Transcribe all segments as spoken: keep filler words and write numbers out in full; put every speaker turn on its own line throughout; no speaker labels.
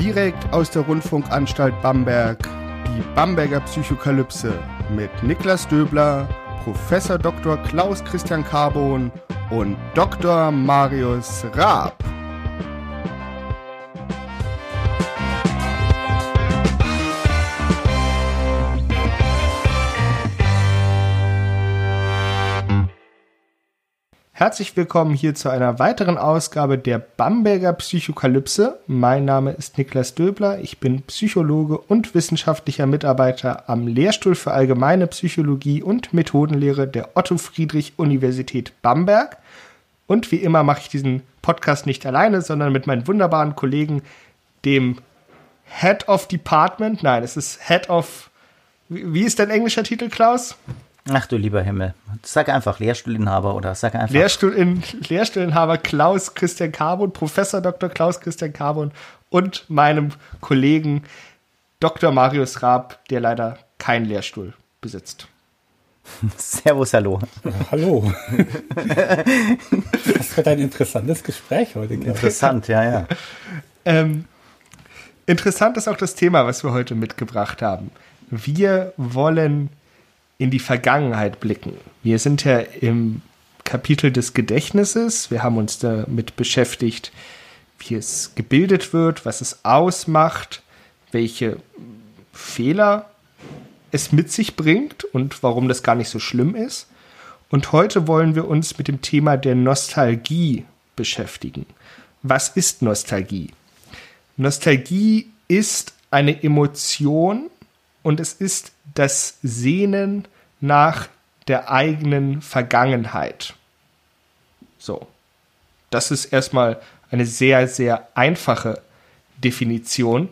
Direkt aus der Rundfunkanstalt Bamberg, die Bamberger Psychokalypse mit Niklas Döbler, Professor Doktor Klaus Christian Carbon und Doktor Marius Raab. Herzlich willkommen hier zu einer weiteren Ausgabe der Bamberger Psychokalypse. Mein Name ist Niklas Döbler, ich bin Psychologe und wissenschaftlicher Mitarbeiter am Lehrstuhl für Allgemeine Psychologie und Methodenlehre der Otto-Friedrich-Universität Bamberg. Und wie immer mache ich diesen Podcast nicht alleine, sondern mit meinen wunderbaren Kollegen, dem Head of Department, nein, es ist Head of, wie ist dein englischer Titel, Klaus?
Ach du lieber Himmel. Sag einfach Lehrstuhlinhaber oder sag einfach...
Lehrstuhlin, Lehrstuhlinhaber Klaus Christian Carbon, Professor Doktor Klaus Christian Carbon und meinem Kollegen Doktor Marius Raab, der leider keinen Lehrstuhl besitzt.
Servus, hallo.
Ja, hallo. Das wird ein interessantes Gespräch heute.
Interessant, ja, ja.
Ähm, interessant ist auch das Thema, was wir heute mitgebracht haben. Wir wollen in die Vergangenheit blicken. Wir sind ja im Kapitel des Gedächtnisses. Wir haben uns damit beschäftigt, wie es gebildet wird, was es ausmacht, welche Fehler es mit sich bringt und warum das gar nicht so schlimm ist. Und heute wollen wir uns mit dem Thema der Nostalgie beschäftigen. Was ist Nostalgie? Nostalgie ist eine Emotion und es ist das Sehnen nach der eigenen Vergangenheit. So. Das ist erstmal eine sehr, sehr einfache Definition.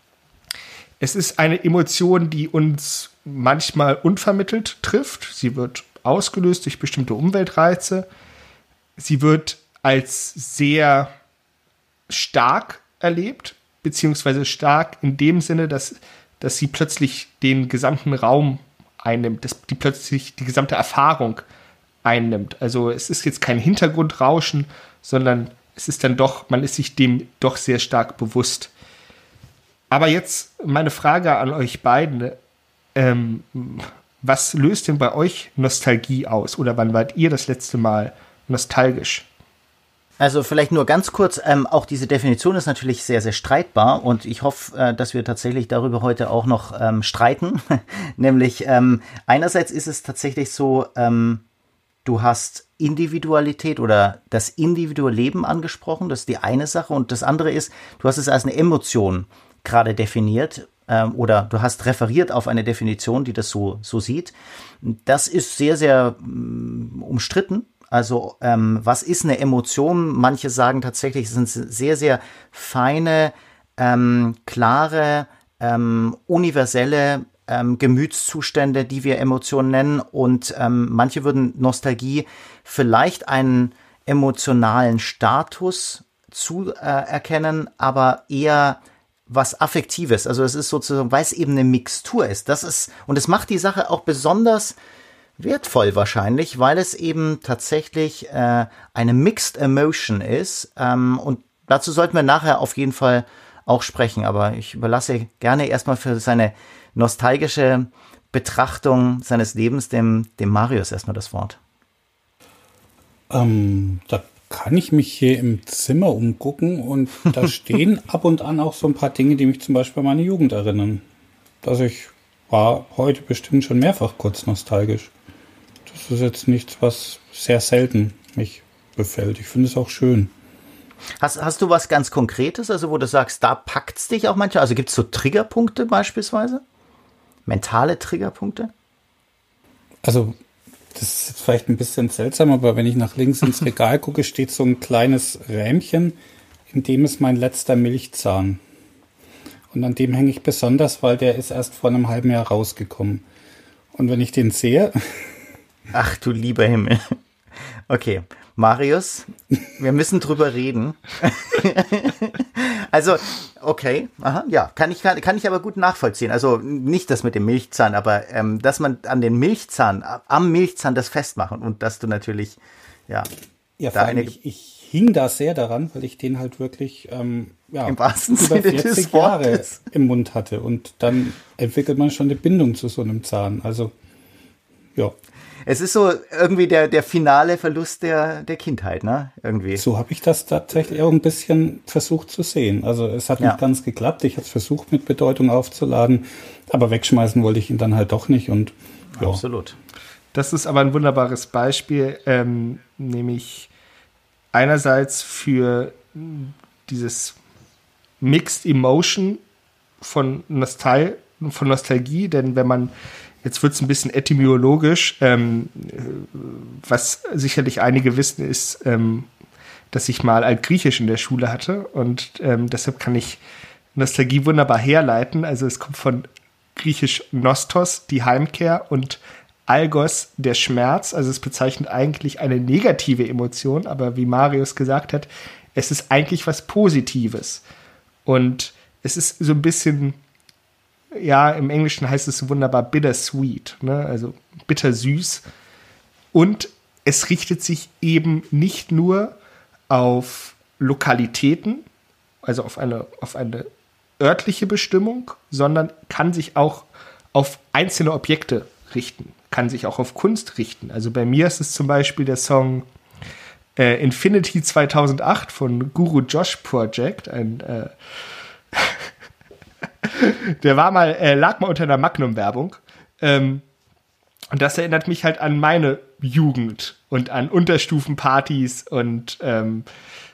Es ist eine Emotion, die uns manchmal unvermittelt trifft. Sie wird ausgelöst durch bestimmte Umweltreize. Sie wird als sehr stark erlebt, beziehungsweise stark in dem Sinne, dass dass sie plötzlich den gesamten Raum einnimmt, dass die plötzlich die gesamte Erfahrung einnimmt. Also es ist jetzt kein Hintergrundrauschen, sondern es ist dann doch, man ist sich dem doch sehr stark bewusst. Aber jetzt meine Frage an euch beiden, ähm, was löst denn bei euch Nostalgie aus? Oder wann wart ihr das letzte Mal nostalgisch?
Also vielleicht nur ganz kurz, ähm, auch diese Definition ist natürlich sehr, sehr streitbar und ich hoffe, äh, dass wir tatsächlich darüber heute auch noch ähm, streiten. Nämlich ähm, einerseits ist es tatsächlich so, ähm, du hast Individualität oder das individuelle Leben angesprochen, das ist die eine Sache und das andere ist, du hast es als eine Emotion gerade definiert ähm, oder du hast referiert auf eine Definition, die das so, so sieht. Das ist sehr, sehr ähm, umstritten. Also ähm, was ist eine Emotion? Manche sagen tatsächlich, es sind sehr, sehr feine, ähm, klare, ähm, universelle ähm, Gemütszustände, die wir Emotionen nennen. Und ähm, manche würden Nostalgie vielleicht einen emotionalen Status zuerkennen, äh, aber eher was Affektives. Also es ist sozusagen, weil es eben eine Mixtur ist. Das ist, und es macht die Sache auch besonders wertvoll wahrscheinlich, weil es eben tatsächlich äh, eine Mixed Emotion ist. Ähm, und dazu sollten wir nachher auf jeden Fall auch sprechen. Aber ich überlasse gerne erstmal für seine nostalgische Betrachtung seines Lebens dem, dem Marius erstmal das Wort.
Ähm, da kann ich mich hier im Zimmer umgucken und da stehen ab und an auch so ein paar Dinge, die mich zum Beispiel an meine Jugend erinnern. Dass ich war heute bestimmt schon mehrfach kurz nostalgisch. Das ist jetzt nichts, was sehr selten mich befällt. Ich finde es auch schön.
Hast, hast du was ganz Konkretes, also wo du sagst, da packt es dich auch manchmal? Also gibt es so Triggerpunkte beispielsweise? Mentale Triggerpunkte?
Also das ist jetzt vielleicht ein bisschen seltsam, aber wenn ich nach links ins Regal gucke, steht so ein kleines Rähmchen, in dem ist mein letzter Milchzahn. Und an dem hänge ich besonders, weil der ist erst vor einem halben Jahr rausgekommen. Und wenn ich den sehe...
Ach du lieber Himmel. Okay, Marius, wir müssen drüber reden. Also, okay, aha, ja, kann ich, kann, kann ich aber gut nachvollziehen. Also nicht das mit dem Milchzahn, aber ähm, dass man an den Milchzahn, am Milchzahn das festmachen und dass du natürlich, ja,
ja
da eine...
Ich, ich hing da sehr daran, weil ich den halt wirklich ähm, ja,
im wahrsten
über
Sinne
vierzig
des
Jahre
Wortes
im Mund hatte. Und dann entwickelt man schon eine Bindung zu so einem Zahn. Also, ja.
Es ist so irgendwie der, der finale Verlust der, der Kindheit, ne? Irgendwie.
So habe ich das tatsächlich auch ein bisschen versucht zu sehen. Also es hat
Ja.
nicht ganz geklappt. Ich habe es versucht, mit Bedeutung aufzuladen, aber wegschmeißen wollte ich ihn dann halt doch nicht. Und ja.
Absolut.
Das ist aber ein wunderbares Beispiel, ähm, nämlich einerseits für dieses Mixed Emotion von, Nostal- von Nostalgie, denn wenn man, jetzt wird es ein bisschen etymologisch, ähm, was sicherlich einige wissen, ist, ähm, dass ich mal Altgriechisch in der Schule hatte und ähm, deshalb kann ich Nostalgie wunderbar herleiten. Also es kommt von griechisch Nostos, die Heimkehr, und Algos, der Schmerz. Also es bezeichnet eigentlich eine negative Emotion, aber wie Marius gesagt hat, es ist eigentlich was Positives. Und es ist so ein bisschen, ja, im Englischen heißt es wunderbar bittersweet, ne? Also bittersüß. Und es richtet sich eben nicht nur auf Lokalitäten, also auf eine, auf eine örtliche Bestimmung, sondern kann sich auch auf einzelne Objekte richten, kann sich auch auf Kunst richten. Also bei mir ist es zum Beispiel der Song äh, Infinity zweitausendacht von Guru Josh Project, ein äh, der war mal, äh, lag mal unter einer Magnum-Werbung. Ähm, und das erinnert mich halt an meine Jugend und an Unterstufenpartys und ähm,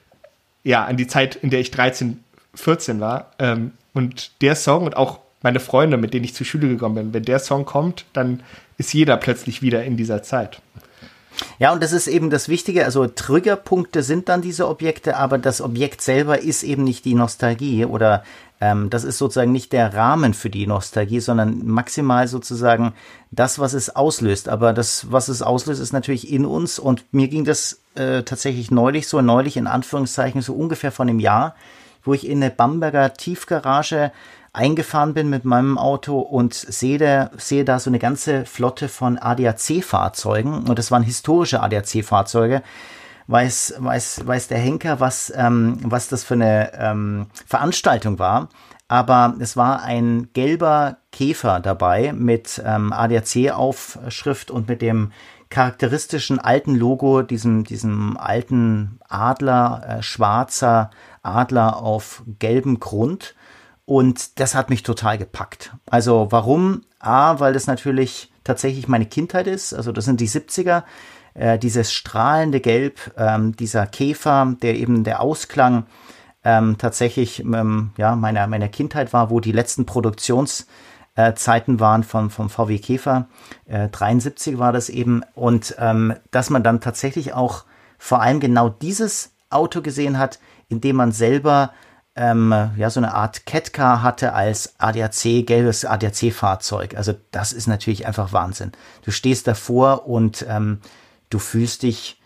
ja, an die Zeit, in der ich dreizehn, vierzehn war. Ähm, und der Song und auch meine Freunde, mit denen ich zur Schule gekommen bin, wenn der Song kommt, dann ist jeder plötzlich wieder in dieser Zeit.
Ja, und das ist eben das Wichtige, also Triggerpunkte sind dann diese Objekte, aber das Objekt selber ist eben nicht die Nostalgie oder ähm, das ist sozusagen nicht der Rahmen für die Nostalgie, sondern maximal sozusagen das, was es auslöst. Aber das, was es auslöst, ist natürlich in uns und mir ging das äh, tatsächlich neulich so, neulich in Anführungszeichen so ungefähr vor einem Jahr, wo ich in eine Bamberger Tiefgarage eingefahren bin mit meinem Auto und sehe da, sehe da so eine ganze Flotte von A D A C-Fahrzeugen und das waren historische A D A C-Fahrzeuge. Weiß, weiß, weiß der Henker, was, ähm, was das für eine ähm, Veranstaltung war, aber es war ein gelber Käfer dabei mit ähm, A D A C-Aufschrift und mit dem charakteristischen alten Logo, diesem, diesem alten Adler, äh, schwarzer Adler auf gelbem Grund. Und das hat mich total gepackt. Also warum? A, weil das natürlich tatsächlich meine Kindheit ist. Also das sind die siebziger. Äh, dieses strahlende Gelb, ähm, dieser Käfer, der eben der Ausklang ähm, tatsächlich ähm, ja, meiner, meiner Kindheit war, wo die letzten Produktionszeiten äh, waren von, vom V W Käfer. Äh, dreiundsiebzig war das eben. Und ähm, dass man dann tatsächlich auch vor allem genau dieses Auto gesehen hat, in dem man selber Ähm, ja, so eine Art Catcar hatte als A D A C, gelbes A D A C-Fahrzeug. Also das ist natürlich einfach Wahnsinn. Du stehst davor und ähm, du fühlst dich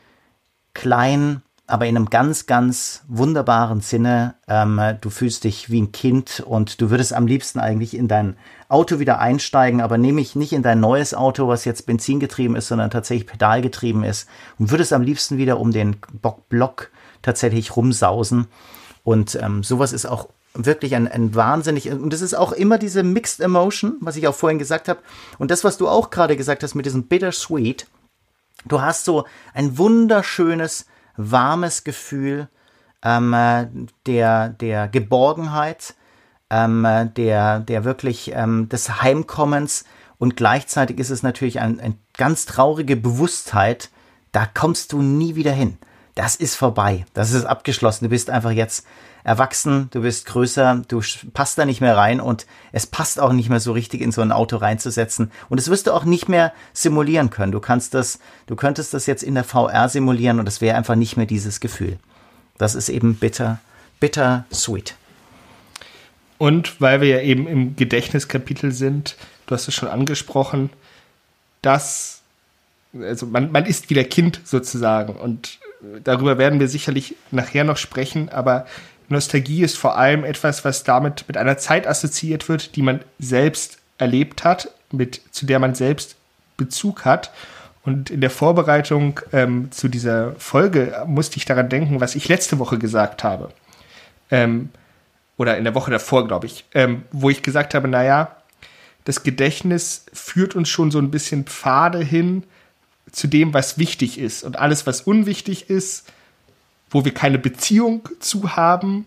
klein, aber in einem ganz, ganz wunderbaren Sinne. Ähm, du fühlst dich wie ein Kind und du würdest am liebsten eigentlich in dein Auto wieder einsteigen, aber nämlich nicht in dein neues Auto, was jetzt benzingetrieben ist, sondern tatsächlich pedalgetrieben ist und würdest am liebsten wieder um den Block tatsächlich rumsausen. Und ähm, sowas ist auch wirklich ein, ein wahnsinnig, und das ist auch immer diese Mixed Emotion, was ich auch vorhin gesagt habe. Und das, was du auch gerade gesagt hast mit diesem Bittersweet, du hast so ein wunderschönes, warmes Gefühl ähm, der, der Geborgenheit, ähm, der, der wirklich ähm, des Heimkommens und gleichzeitig ist es natürlich ein, ein ganz traurige Bewusstheit, da kommst du nie wieder hin. Das ist vorbei, das ist abgeschlossen, du bist einfach jetzt erwachsen, du bist größer, du passt da nicht mehr rein und es passt auch nicht mehr so richtig in so ein Auto reinzusetzen und das wirst du auch nicht mehr simulieren können. Du kannst das, du könntest das jetzt in der V R simulieren und es wäre einfach nicht mehr dieses Gefühl. Das ist eben bitter, bitter sweet.
Und weil wir ja eben im Gedächtniskapitel sind, du hast es schon angesprochen, dass, also man, man ist wieder Kind sozusagen und darüber werden wir sicherlich nachher noch sprechen, aber Nostalgie ist vor allem etwas, was damit mit einer Zeit assoziiert wird, die man selbst erlebt hat, mit, zu der man selbst Bezug hat. Und in der Vorbereitung ähm, zu dieser Folge musste ich daran denken, was ich letzte Woche gesagt habe. Ähm, oder in der Woche davor, glaube ich, ähm, wo ich gesagt habe, naja, das Gedächtnis führt uns schon so ein bisschen Pfade hin zu dem, was wichtig ist. Und alles, was unwichtig ist, wo wir keine Beziehung zu haben,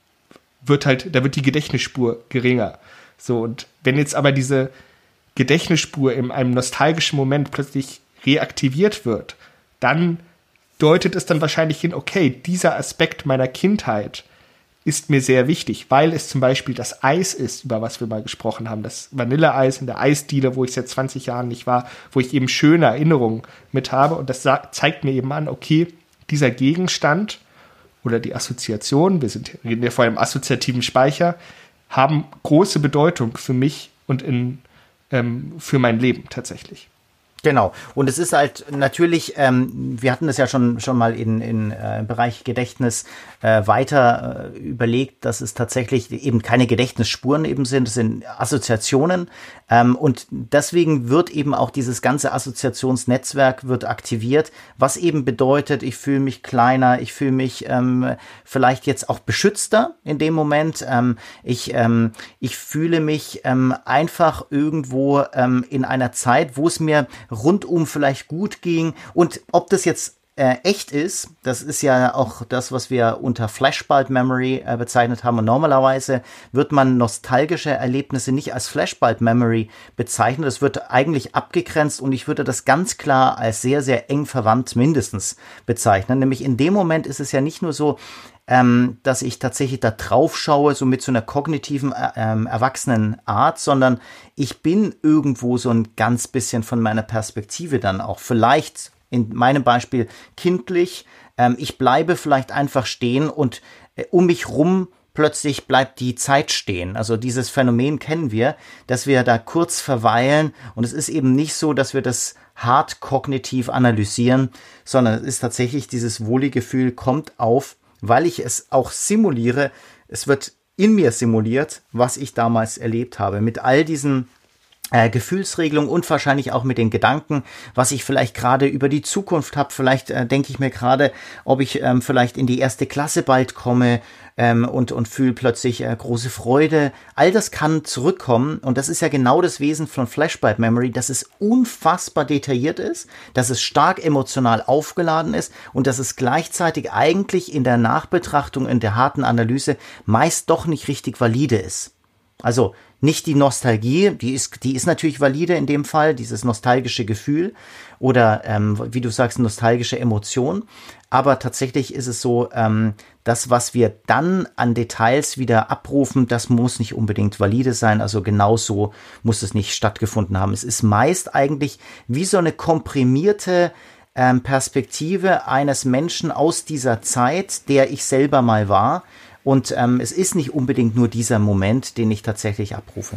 wird halt, da wird die Gedächtnisspur geringer. So, und wenn jetzt aber diese Gedächtnisspur in einem nostalgischen Moment plötzlich reaktiviert wird, dann deutet es dann wahrscheinlich hin, okay, dieser Aspekt meiner Kindheit ist mir sehr wichtig, weil es zum Beispiel das Eis ist, über was wir mal gesprochen haben, das Vanilleeis in der Eisdiele, wo ich seit zwanzig Jahren nicht war, wo ich eben schöne Erinnerungen mit habe, und das zeigt mir eben an, okay, dieser Gegenstand oder die Assoziation, wir sind reden ja vor allem assoziativen Speicher, haben große Bedeutung für mich und in, ähm, für mein Leben tatsächlich.
Genau. Und es ist halt natürlich, ähm, wir hatten das ja schon schon mal in, in äh, im Bereich Gedächtnis äh, weiter äh, überlegt, dass es tatsächlich eben keine Gedächtnisspuren eben sind, es sind Assoziationen. Ähm, und deswegen wird eben auch dieses ganze Assoziationsnetzwerk wird aktiviert, was eben bedeutet, ich fühle mich kleiner, ich fühle mich ähm, vielleicht jetzt auch beschützter in dem Moment. Ähm, ich, ähm, ich fühle mich ähm, einfach irgendwo ähm, in einer Zeit, wo es mir rundum vielleicht gut ging. Und ob das jetzt äh, echt ist, das ist ja auch das, was wir unter Flashbulb Memory äh, bezeichnet haben. Und normalerweise wird man nostalgische Erlebnisse nicht als Flashbulb Memory bezeichnen. Das wird eigentlich abgegrenzt, und ich würde das ganz klar als sehr, sehr eng verwandt mindestens bezeichnen. Nämlich in dem Moment ist es ja nicht nur so, Ähm, dass ich tatsächlich da drauf schaue, so mit so einer kognitiven, äh, ähm, erwachsenen Art, sondern ich bin irgendwo so ein ganz bisschen von meiner Perspektive dann auch. Vielleicht in meinem Beispiel kindlich. Ähm, ich bleibe vielleicht einfach stehen, und äh, um mich rum plötzlich bleibt die Zeit stehen. Also dieses Phänomen kennen wir, dass wir da kurz verweilen, und es ist eben nicht so, dass wir das hart kognitiv analysieren, sondern es ist tatsächlich dieses Wohlgefühl kommt auf, weil ich es auch simuliere. Es wird in mir simuliert, was ich damals erlebt habe, mit all diesen äh, Gefühlsregelungen und wahrscheinlich auch mit den Gedanken, was ich vielleicht gerade über die Zukunft habe. Vielleicht äh, denke ich mir gerade, ob ich ähm, vielleicht in die erste Klasse bald komme ähm, und, und fühle plötzlich äh, große Freude. All das kann zurückkommen, und das ist ja genau das Wesen von Flashbulb Memory, dass es unfassbar detailliert ist, dass es stark emotional aufgeladen ist und dass es gleichzeitig eigentlich in der Nachbetrachtung, in der harten Analyse meist doch nicht richtig valide ist. Also nicht die Nostalgie, die ist, die ist natürlich valide in dem Fall, dieses nostalgische Gefühl oder ähm, wie du sagst, nostalgische Emotion. Aber tatsächlich ist es so, ähm, das, was wir dann an Details wieder abrufen, das muss nicht unbedingt valide sein. Also genauso muss es nicht stattgefunden haben. Es ist meist eigentlich wie so eine komprimierte ähm, Perspektive eines Menschen aus dieser Zeit, der ich selber mal war. Und ähm, es ist nicht unbedingt nur dieser Moment, den ich tatsächlich abrufe.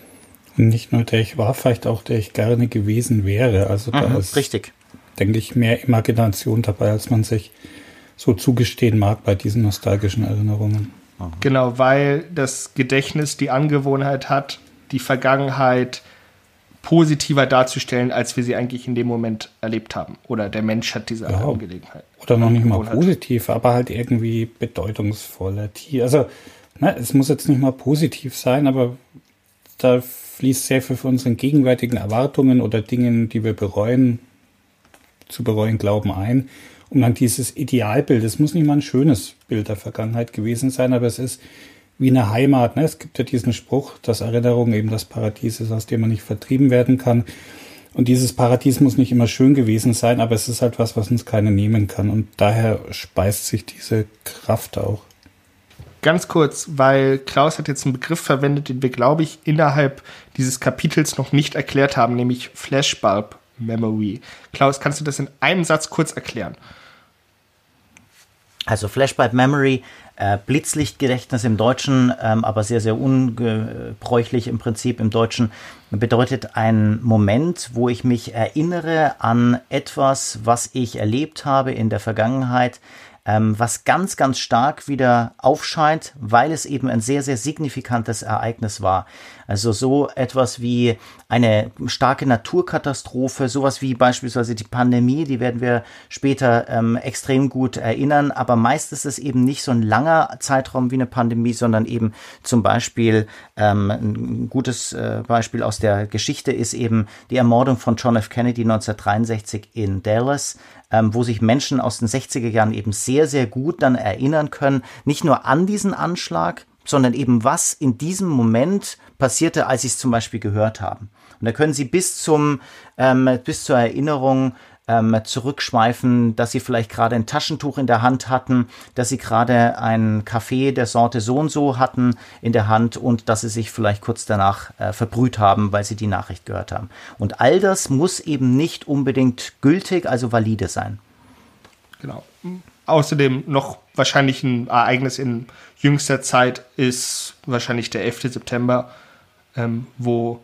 Und nicht nur der ich war, vielleicht auch der ich gerne gewesen wäre. Also da
mhm,
ist,
richtig.
denke ich, mehr Imagination dabei, als man sich so zugestehen mag bei diesen nostalgischen Erinnerungen.
Genau, weil das Gedächtnis die Angewohnheit hat, die Vergangenheit positiver darzustellen, als wir sie eigentlich in dem Moment erlebt haben. Oder der Mensch hat diese
ja,
Angelegenheit.
Oder noch nicht mal positiv, aber halt irgendwie bedeutungsvoller. Also, ne, es muss jetzt nicht mal positiv sein, aber da fließt sehr viel von unseren gegenwärtigen Erwartungen oder Dingen, die wir bereuen, zu bereuen glauben, ein. Und dann dieses Idealbild, es muss nicht mal ein schönes Bild der Vergangenheit gewesen sein, aber es ist wie eine Heimat. Ne? Es gibt ja diesen Spruch, dass Erinnerung eben das Paradies ist, aus dem man nicht vertrieben werden kann. Und dieses Paradies muss nicht immer schön gewesen sein, aber es ist halt was, was uns keiner nehmen kann. Und daher speist sich diese Kraft auch.
Ganz kurz, weil Klaus hat jetzt einen Begriff verwendet, den wir, glaube ich, innerhalb dieses Kapitels noch nicht erklärt haben, nämlich Flashbulb Memory. Klaus, kannst du das in einem Satz kurz erklären?
Also Flashbulb Memory, äh, Blitzlichtgedächtnis im Deutschen, ähm, aber sehr, sehr ungebräuchlich im Prinzip im Deutschen, bedeutet ein Moment, wo ich mich erinnere an etwas, was ich erlebt habe in der Vergangenheit, ähm, was ganz, ganz stark wieder aufscheint, weil es eben ein sehr, sehr signifikantes Ereignis war. Also so etwas wie eine starke Naturkatastrophe, sowas wie beispielsweise die Pandemie, die werden wir später ähm, extrem gut erinnern, aber meist ist es eben nicht so ein langer Zeitraum wie eine Pandemie, sondern eben zum Beispiel ähm, ein gutes äh, Beispiel aus der Geschichte ist eben die Ermordung von John F. Kennedy neunzehnhundertdreiundsechzig in Dallas, ähm, wo sich Menschen aus den sechziger Jahren eben sehr, sehr gut dann erinnern können, nicht nur an diesen Anschlag, sondern eben was in diesem Moment passierte, als sie es zum Beispiel gehört haben. Und da können sie bis zum ähm, bis zur Erinnerung ähm, zurückschweifen, dass sie vielleicht gerade ein Taschentuch in der Hand hatten, dass sie gerade einen Kaffee der Sorte so und so hatten in der Hand und dass sie sich vielleicht kurz danach äh, verbrüht haben, weil sie die Nachricht gehört haben. Und all das muss eben nicht unbedingt gültig, also valide sein.
Genau. Außerdem noch wahrscheinlich ein Ereignis in jüngster Zeit ist wahrscheinlich der elfte September, ähm, wo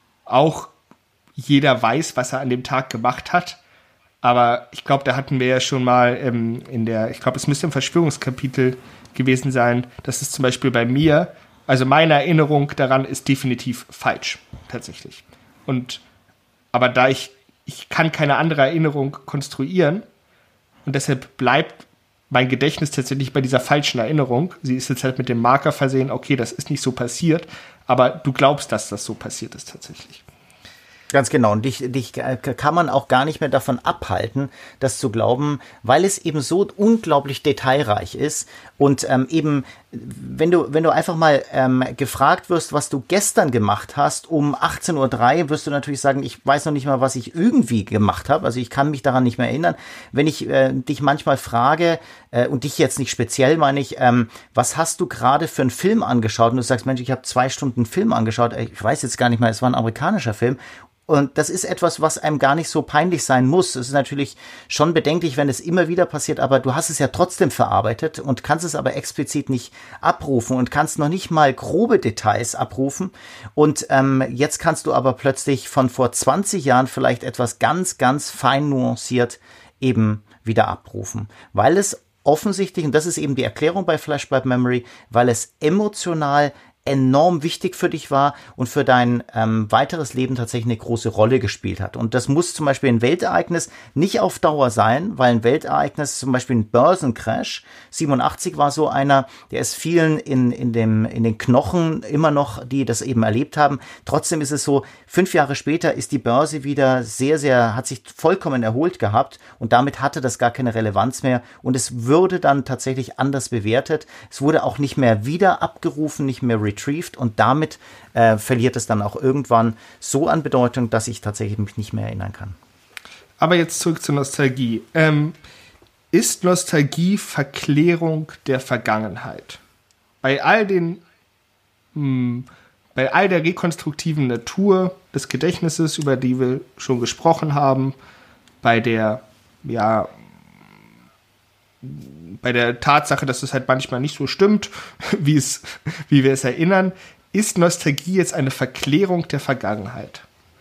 auch jeder weiß, was er an dem Tag gemacht hat. Aber ich glaube, da hatten wir ja schon mal ähm, in der, ich glaube, es müsste im Verschwörungskapitel gewesen sein, dass es zum Beispiel bei mir, also meine Erinnerung daran ist definitiv falsch, tatsächlich. Und, aber da ich, ich kann keine andere Erinnerung konstruieren und deshalb bleibt mein Gedächtnis tatsächlich bei dieser falschen Erinnerung. Sie ist jetzt halt mit dem Marker versehen, okay, das ist nicht so passiert, aber du glaubst, dass das so passiert ist tatsächlich.
Ganz genau. Und dich, dich kann man auch gar nicht mehr davon abhalten, das zu glauben, weil es eben so unglaublich detailreich ist. Und ähm, eben, wenn du, wenn du einfach mal ähm, gefragt wirst, was du gestern gemacht hast, um achtzehn Uhr drei, wirst du natürlich sagen, ich weiß noch nicht mal, was ich irgendwie gemacht habe. Also ich kann mich daran nicht mehr erinnern. Wenn ich äh, dich manchmal frage, äh, und dich jetzt nicht speziell, meine ich, ähm, was hast du gerade für einen Film angeschaut? Und du sagst, Mensch, ich habe zwei Stunden Film angeschaut. Ich weiß jetzt gar nicht mal, es war ein amerikanischer Film. Und das ist etwas, was einem gar nicht so peinlich sein muss. Es ist natürlich schon bedenklich, wenn es immer wieder passiert, aber du hast es ja trotzdem verarbeitet und kannst es aber explizit nicht abrufen und kannst noch nicht mal grobe Details abrufen. Und ähm, jetzt kannst du aber plötzlich von vor zwanzig Jahren vielleicht etwas ganz, ganz fein nuanciert eben wieder abrufen, weil es offensichtlich, und das ist eben die Erklärung bei Flashback Memory, weil es emotional enorm wichtig für dich war und für dein ähm, weiteres Leben tatsächlich eine große Rolle gespielt hat. Und das muss zum Beispiel ein Weltereignis nicht auf Dauer sein, weil ein Weltereignis, zum Beispiel ein Börsencrash, siebenundachtzig war so einer, der ist vielen in, in, dem, in den Knochen immer noch, die das eben erlebt haben. Trotzdem ist es so, fünf Jahre später ist die Börse wieder sehr, sehr, hat sich vollkommen erholt gehabt und damit hatte das gar keine Relevanz mehr und es würde dann tatsächlich anders bewertet. Es wurde auch nicht mehr wieder abgerufen, nicht mehr retrieved und damit äh, verliert es dann auch irgendwann so an Bedeutung, dass ich tatsächlich mich nicht mehr erinnern kann.
Aber jetzt zurück zur Nostalgie. Ähm, ist Nostalgie Verklärung der Vergangenheit? Bei all den, mh, bei all der rekonstruktiven Natur des Gedächtnisses, über die wir schon gesprochen haben, bei der, ja, bei der Tatsache, dass es halt manchmal nicht so stimmt, wie es, wie wir es erinnern, ist Nostalgie jetzt eine Verklärung der Vergangenheit?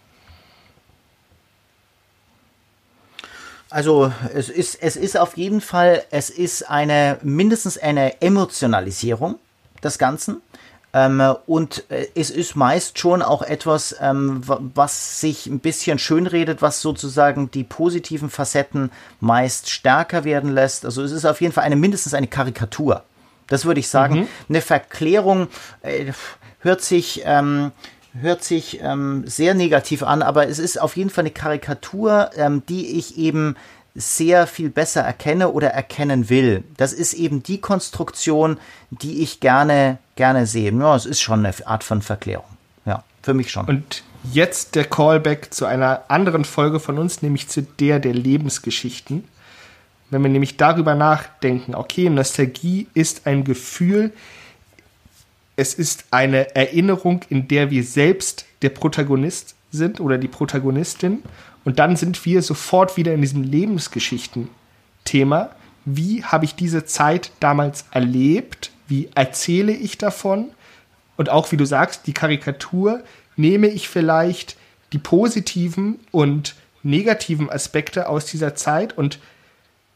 Also es ist, es ist auf jeden Fall, es ist eine mindestens eine Emotionalisierung des Ganzen. Ähm, und äh, es ist meist schon auch etwas, ähm, was sich ein bisschen schönredet, was sozusagen die positiven Facetten meist stärker werden lässt. Also es ist auf jeden Fall eine mindestens eine Karikatur. Das würde ich sagen. Mhm. Eine Verklärung äh, hört sich, ähm, hört sich ähm, sehr negativ an, aber es ist auf jeden Fall eine Karikatur, ähm, die ich eben sehr viel besser erkenne oder erkennen will. Das ist eben die Konstruktion, die ich gerne, gerne sehe. Ja, es ist schon eine Art von Verklärung. Ja, für mich schon.
Und jetzt der Callback zu einer anderen Folge von uns, nämlich zu der der Lebensgeschichten. Wenn wir nämlich darüber nachdenken, okay, Nostalgie ist ein Gefühl, es ist eine Erinnerung, in der wir selbst der Protagonist sind oder die Protagonistin. Und dann sind wir sofort wieder in diesem Lebensgeschichten-Thema. Wie habe ich diese Zeit damals erlebt? Wie erzähle ich davon? Und auch, wie du sagst, die Karikatur, nehme ich vielleicht die positiven und negativen Aspekte aus dieser Zeit und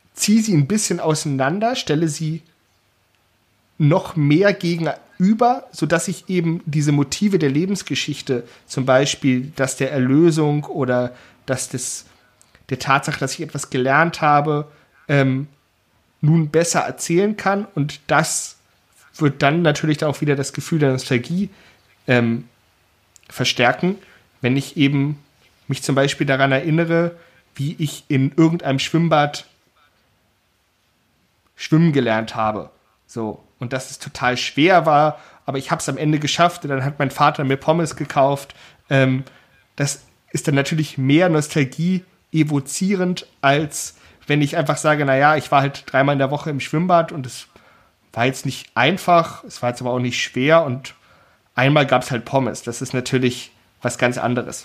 ziehe sie ein bisschen auseinander, stelle sie noch mehr gegenüber, sodass ich eben diese Motive der Lebensgeschichte, zum Beispiel das der Erlösung oder das des, der Tatsache, dass ich etwas gelernt habe, ähm, nun besser erzählen kann. Und das wird dann natürlich auch wieder das Gefühl der Nostalgie ähm, verstärken, wenn ich eben mich zum Beispiel daran erinnere, wie ich in irgendeinem Schwimmbad schwimmen gelernt habe. So. Und dass es total schwer war, aber ich habe es am Ende geschafft und dann hat mein Vater mir Pommes gekauft. Ähm, das ist dann natürlich mehr Nostalgie evozierend, als wenn ich einfach sage, naja, ich war halt dreimal in der Woche im Schwimmbad und es war jetzt nicht einfach, es war jetzt aber auch nicht schwer und einmal gab es halt Pommes. Das ist natürlich was ganz anderes.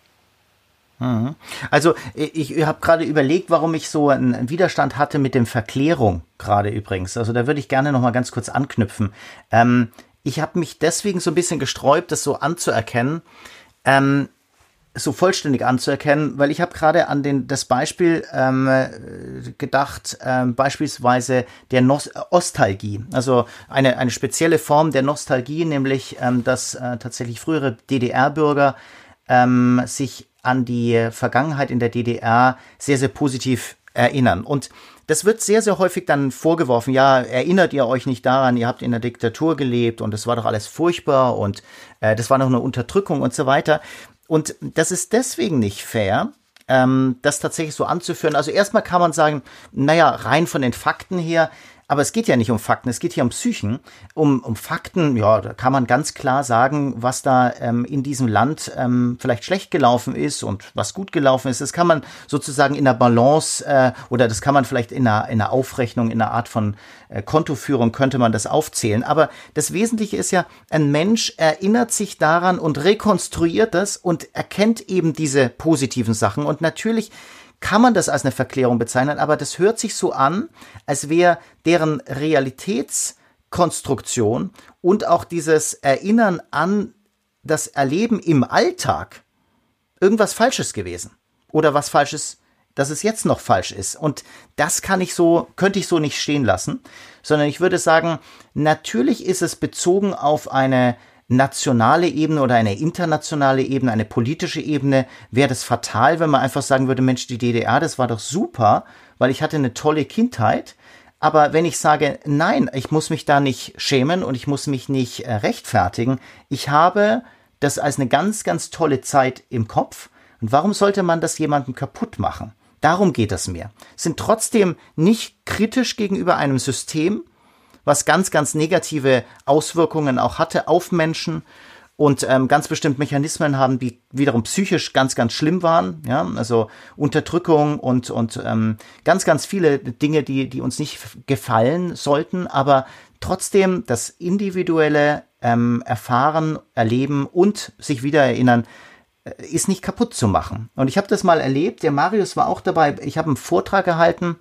Also ich, ich habe gerade überlegt, warum ich so einen Widerstand hatte mit dem Verklärung gerade übrigens. Also da würde ich gerne noch mal ganz kurz anknüpfen. Ähm, ich habe mich deswegen so ein bisschen gesträubt, das so anzuerkennen, ähm, so vollständig anzuerkennen, weil ich habe gerade an den das Beispiel ähm, gedacht, ähm, beispielsweise der Nos- Ostalgie, also eine eine spezielle Form der Nostalgie, nämlich ähm, dass äh, tatsächlich frühere D D R-Bürger ähm, sich an die Vergangenheit in der D D R sehr, sehr positiv erinnern. Und das wird sehr, sehr häufig dann vorgeworfen, ja, erinnert ihr euch nicht daran, ihr habt in der Diktatur gelebt und es war doch alles furchtbar und äh, das war noch eine Unterdrückung und so weiter. Und das ist deswegen nicht fair, ähm, das tatsächlich so anzuführen. Also erstmal kann man sagen, naja, rein von den Fakten her, aber es geht ja nicht um Fakten, es geht hier um Psychen. Um, um Fakten, ja, da kann man ganz klar sagen, was da ähm, in diesem Land ähm, vielleicht schlecht gelaufen ist und was gut gelaufen ist. Das kann man sozusagen in der Balance äh, oder das kann man vielleicht in einer, in einer Aufrechnung, in einer Art von äh, Kontoführung könnte man das aufzählen. Aber das Wesentliche ist ja, ein Mensch erinnert sich daran und rekonstruiert das und erkennt eben diese positiven Sachen. Und natürlich kann man das als eine Verklärung bezeichnen, aber das hört sich so an, als wäre deren Realitätskonstruktion und auch dieses Erinnern an das Erleben im Alltag irgendwas Falsches gewesen. Oder was Falsches, dass es jetzt noch falsch ist. Und das kann ich so, könnte ich so nicht stehen lassen, sondern ich würde sagen, natürlich ist es bezogen auf eine nationale Ebene oder eine internationale Ebene, eine politische Ebene, wäre das fatal, wenn man einfach sagen würde, Mensch, die D D R, das war doch super, weil ich hatte eine tolle Kindheit. Aber wenn ich sage, nein, ich muss mich da nicht schämen und ich muss mich nicht äh, rechtfertigen, ich habe das als eine ganz, ganz tolle Zeit im Kopf. Und warum sollte man das jemandem kaputt machen? Darum geht es mir. Sind trotzdem nicht kritisch gegenüber einem System, was ganz, ganz negative Auswirkungen auch hatte auf Menschen und ähm, ganz bestimmt Mechanismen haben, die wiederum psychisch ganz, ganz schlimm waren. Ja, also Unterdrückung und und ähm, ganz, ganz viele Dinge, die die uns nicht gefallen sollten, aber trotzdem das individuelle ähm, Erfahren, Erleben und sich wieder erinnern äh, ist nicht kaputt zu machen. Und ich habe das mal erlebt. Der Marius war auch dabei. Ich habe einen Vortrag gehalten.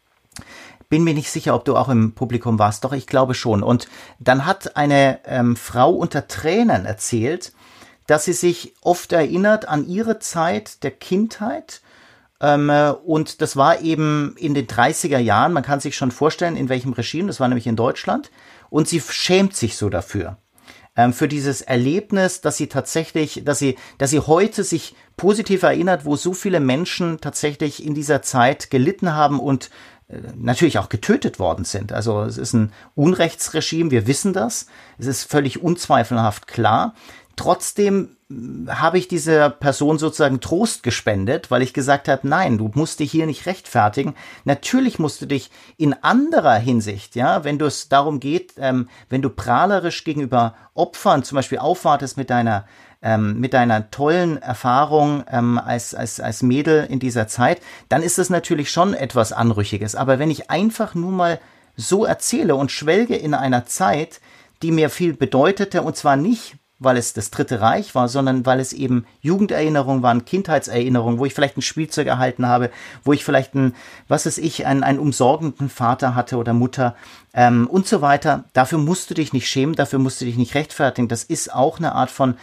Bin mir nicht sicher, ob du auch im Publikum warst. Doch, ich glaube schon. Und dann hat eine ähm, Frau unter Tränen erzählt, dass sie sich oft erinnert an ihre Zeit der Kindheit. Ähm, und das war eben in den dreißiger Jahren. Man kann sich schon vorstellen, in welchem Regime. Das war nämlich in Deutschland. Und sie schämt sich so dafür. Ähm, für dieses Erlebnis, dass sie tatsächlich, dass sie, dass sie heute sich positiv erinnert, wo so viele Menschen tatsächlich in dieser Zeit gelitten haben und natürlich auch getötet worden sind. Also es ist ein Unrechtsregime, wir wissen das. Es ist völlig unzweifelhaft klar. Trotzdem habe ich dieser Person sozusagen Trost gespendet, weil ich gesagt habe, nein, du musst dich hier nicht rechtfertigen. Natürlich musst du dich in anderer Hinsicht, ja, wenn du es darum geht, ähm, wenn du prahlerisch gegenüber Opfern zum Beispiel aufwartest mit deiner Ähm, mit deiner tollen Erfahrung ähm, als, als, als Mädel in dieser Zeit, dann ist das natürlich schon etwas Anrüchiges. Aber wenn ich einfach nur mal so erzähle und schwelge in einer Zeit, die mir viel bedeutete, und zwar nicht, weil es das Dritte Reich war, sondern weil es eben Jugenderinnerungen waren, Kindheitserinnerungen, wo ich vielleicht ein Spielzeug erhalten habe, wo ich vielleicht ein, was weiß ich, einen, einen umsorgenden Vater hatte oder Mutter ähm, und so weiter. Dafür musst du dich nicht schämen, dafür musst du dich nicht rechtfertigen. Das ist auch eine Art von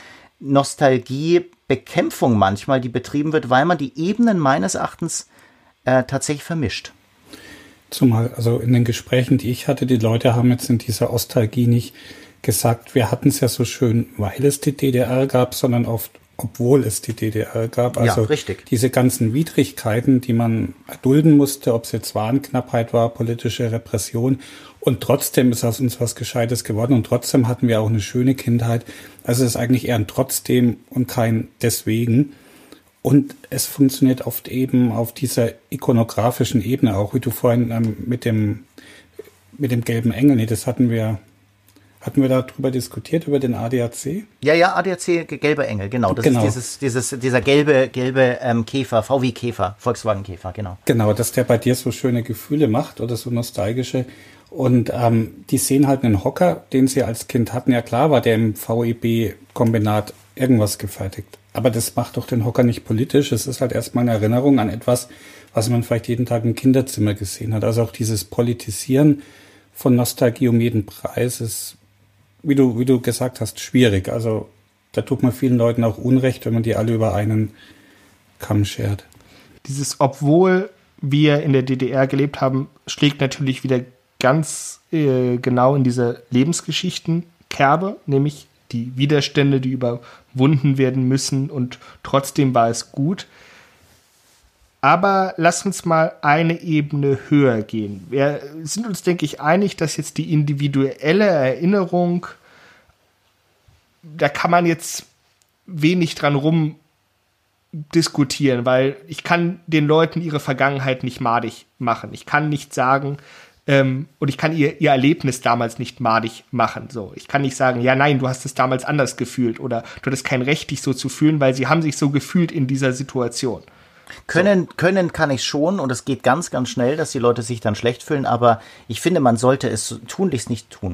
Nostalgiebekämpfung manchmal, die betrieben wird, weil man die Ebenen meines Erachtens äh, tatsächlich vermischt.
Zumal, also in den Gesprächen, die ich hatte, die Leute haben jetzt in dieser Ostalgie nicht gesagt, wir hatten es ja so schön, weil es die D D R gab, sondern oft, obwohl es die D D R gab. Also
ja, richtig.
Diese ganzen Widrigkeiten, die man erdulden musste, ob es jetzt Warenknappheit war, politische Repression, und trotzdem ist aus uns was Gescheites geworden und trotzdem hatten wir auch eine schöne Kindheit. Also es ist eigentlich eher ein Trotzdem und kein Deswegen. Und es funktioniert oft eben auf dieser ikonografischen Ebene auch, wie du vorhin ähm, mit dem mit dem gelben Engel, nee, das hatten wir, hatten wir darüber diskutiert, über den A D A C?
Ja, ja, A D A C, gelber Engel, genau. Das
genau.
ist dieses, dieses, dieser gelbe, gelbe ähm, Käfer, V W Käfer, Volkswagen Käfer, genau.
Genau, dass der bei dir so schöne Gefühle macht oder so nostalgische. Und ähm, die sehen halt einen Hocker, den sie als Kind hatten. Ja klar war der im V E B-Kombinat irgendwas gefertigt. Aber das macht doch den Hocker nicht politisch. Es ist halt erstmal eine Erinnerung an etwas, was man vielleicht jeden Tag im Kinderzimmer gesehen hat. Also auch dieses Politisieren von Nostalgie um jeden Preis ist, wie du, wie du gesagt hast, schwierig. Also da tut man vielen Leuten auch Unrecht, wenn man die alle über einen Kamm schert.
Dieses, obwohl wir in der D D R gelebt haben, schlägt natürlich wieder ganz äh, genau in diese Lebensgeschichtenkerbe, nämlich die Widerstände, die überwunden werden müssen, und trotzdem war es gut. Aber lass uns mal eine Ebene höher gehen. Wir sind uns, denke ich, einig, dass jetzt die individuelle Erinnerung, da kann man jetzt wenig dran rumdiskutieren, weil ich kann den Leuten ihre Vergangenheit nicht madig machen. Ich kann nicht sagen, Ähm, und ich kann ihr, ihr Erlebnis damals nicht madig machen. So, ich kann nicht sagen, ja, nein, du hast es damals anders gefühlt oder du hattest kein Recht, dich so zu fühlen, weil sie haben sich so gefühlt in dieser Situation.
Können, so. können kann ich schon, und es geht ganz, ganz schnell, dass die Leute sich dann schlecht fühlen, aber ich finde, man sollte es tunlichst nicht tun.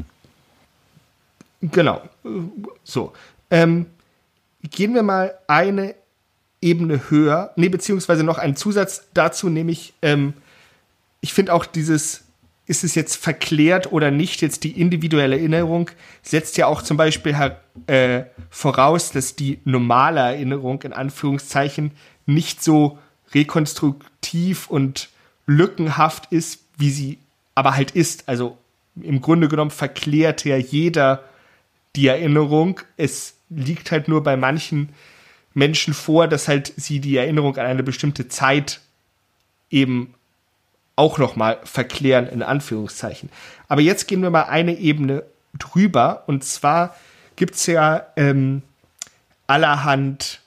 Genau. So. Ähm, gehen wir mal eine Ebene höher, nee, beziehungsweise noch einen Zusatz dazu, nämlich, ähm, ich finde auch dieses, ist es jetzt verklärt oder nicht, jetzt die individuelle Erinnerung, setzt ja auch zum Beispiel äh, voraus, dass die normale Erinnerung in Anführungszeichen nicht so rekonstruktiv und lückenhaft ist, wie sie aber halt ist. Also im Grunde genommen verklärt ja jeder die Erinnerung. Es liegt halt nur bei manchen Menschen vor, dass halt sie die Erinnerung an eine bestimmte Zeit eben auch nochmal verklären, in Anführungszeichen. Aber jetzt gehen wir mal eine Ebene drüber. Und zwar gibt es ja ähm, allerhand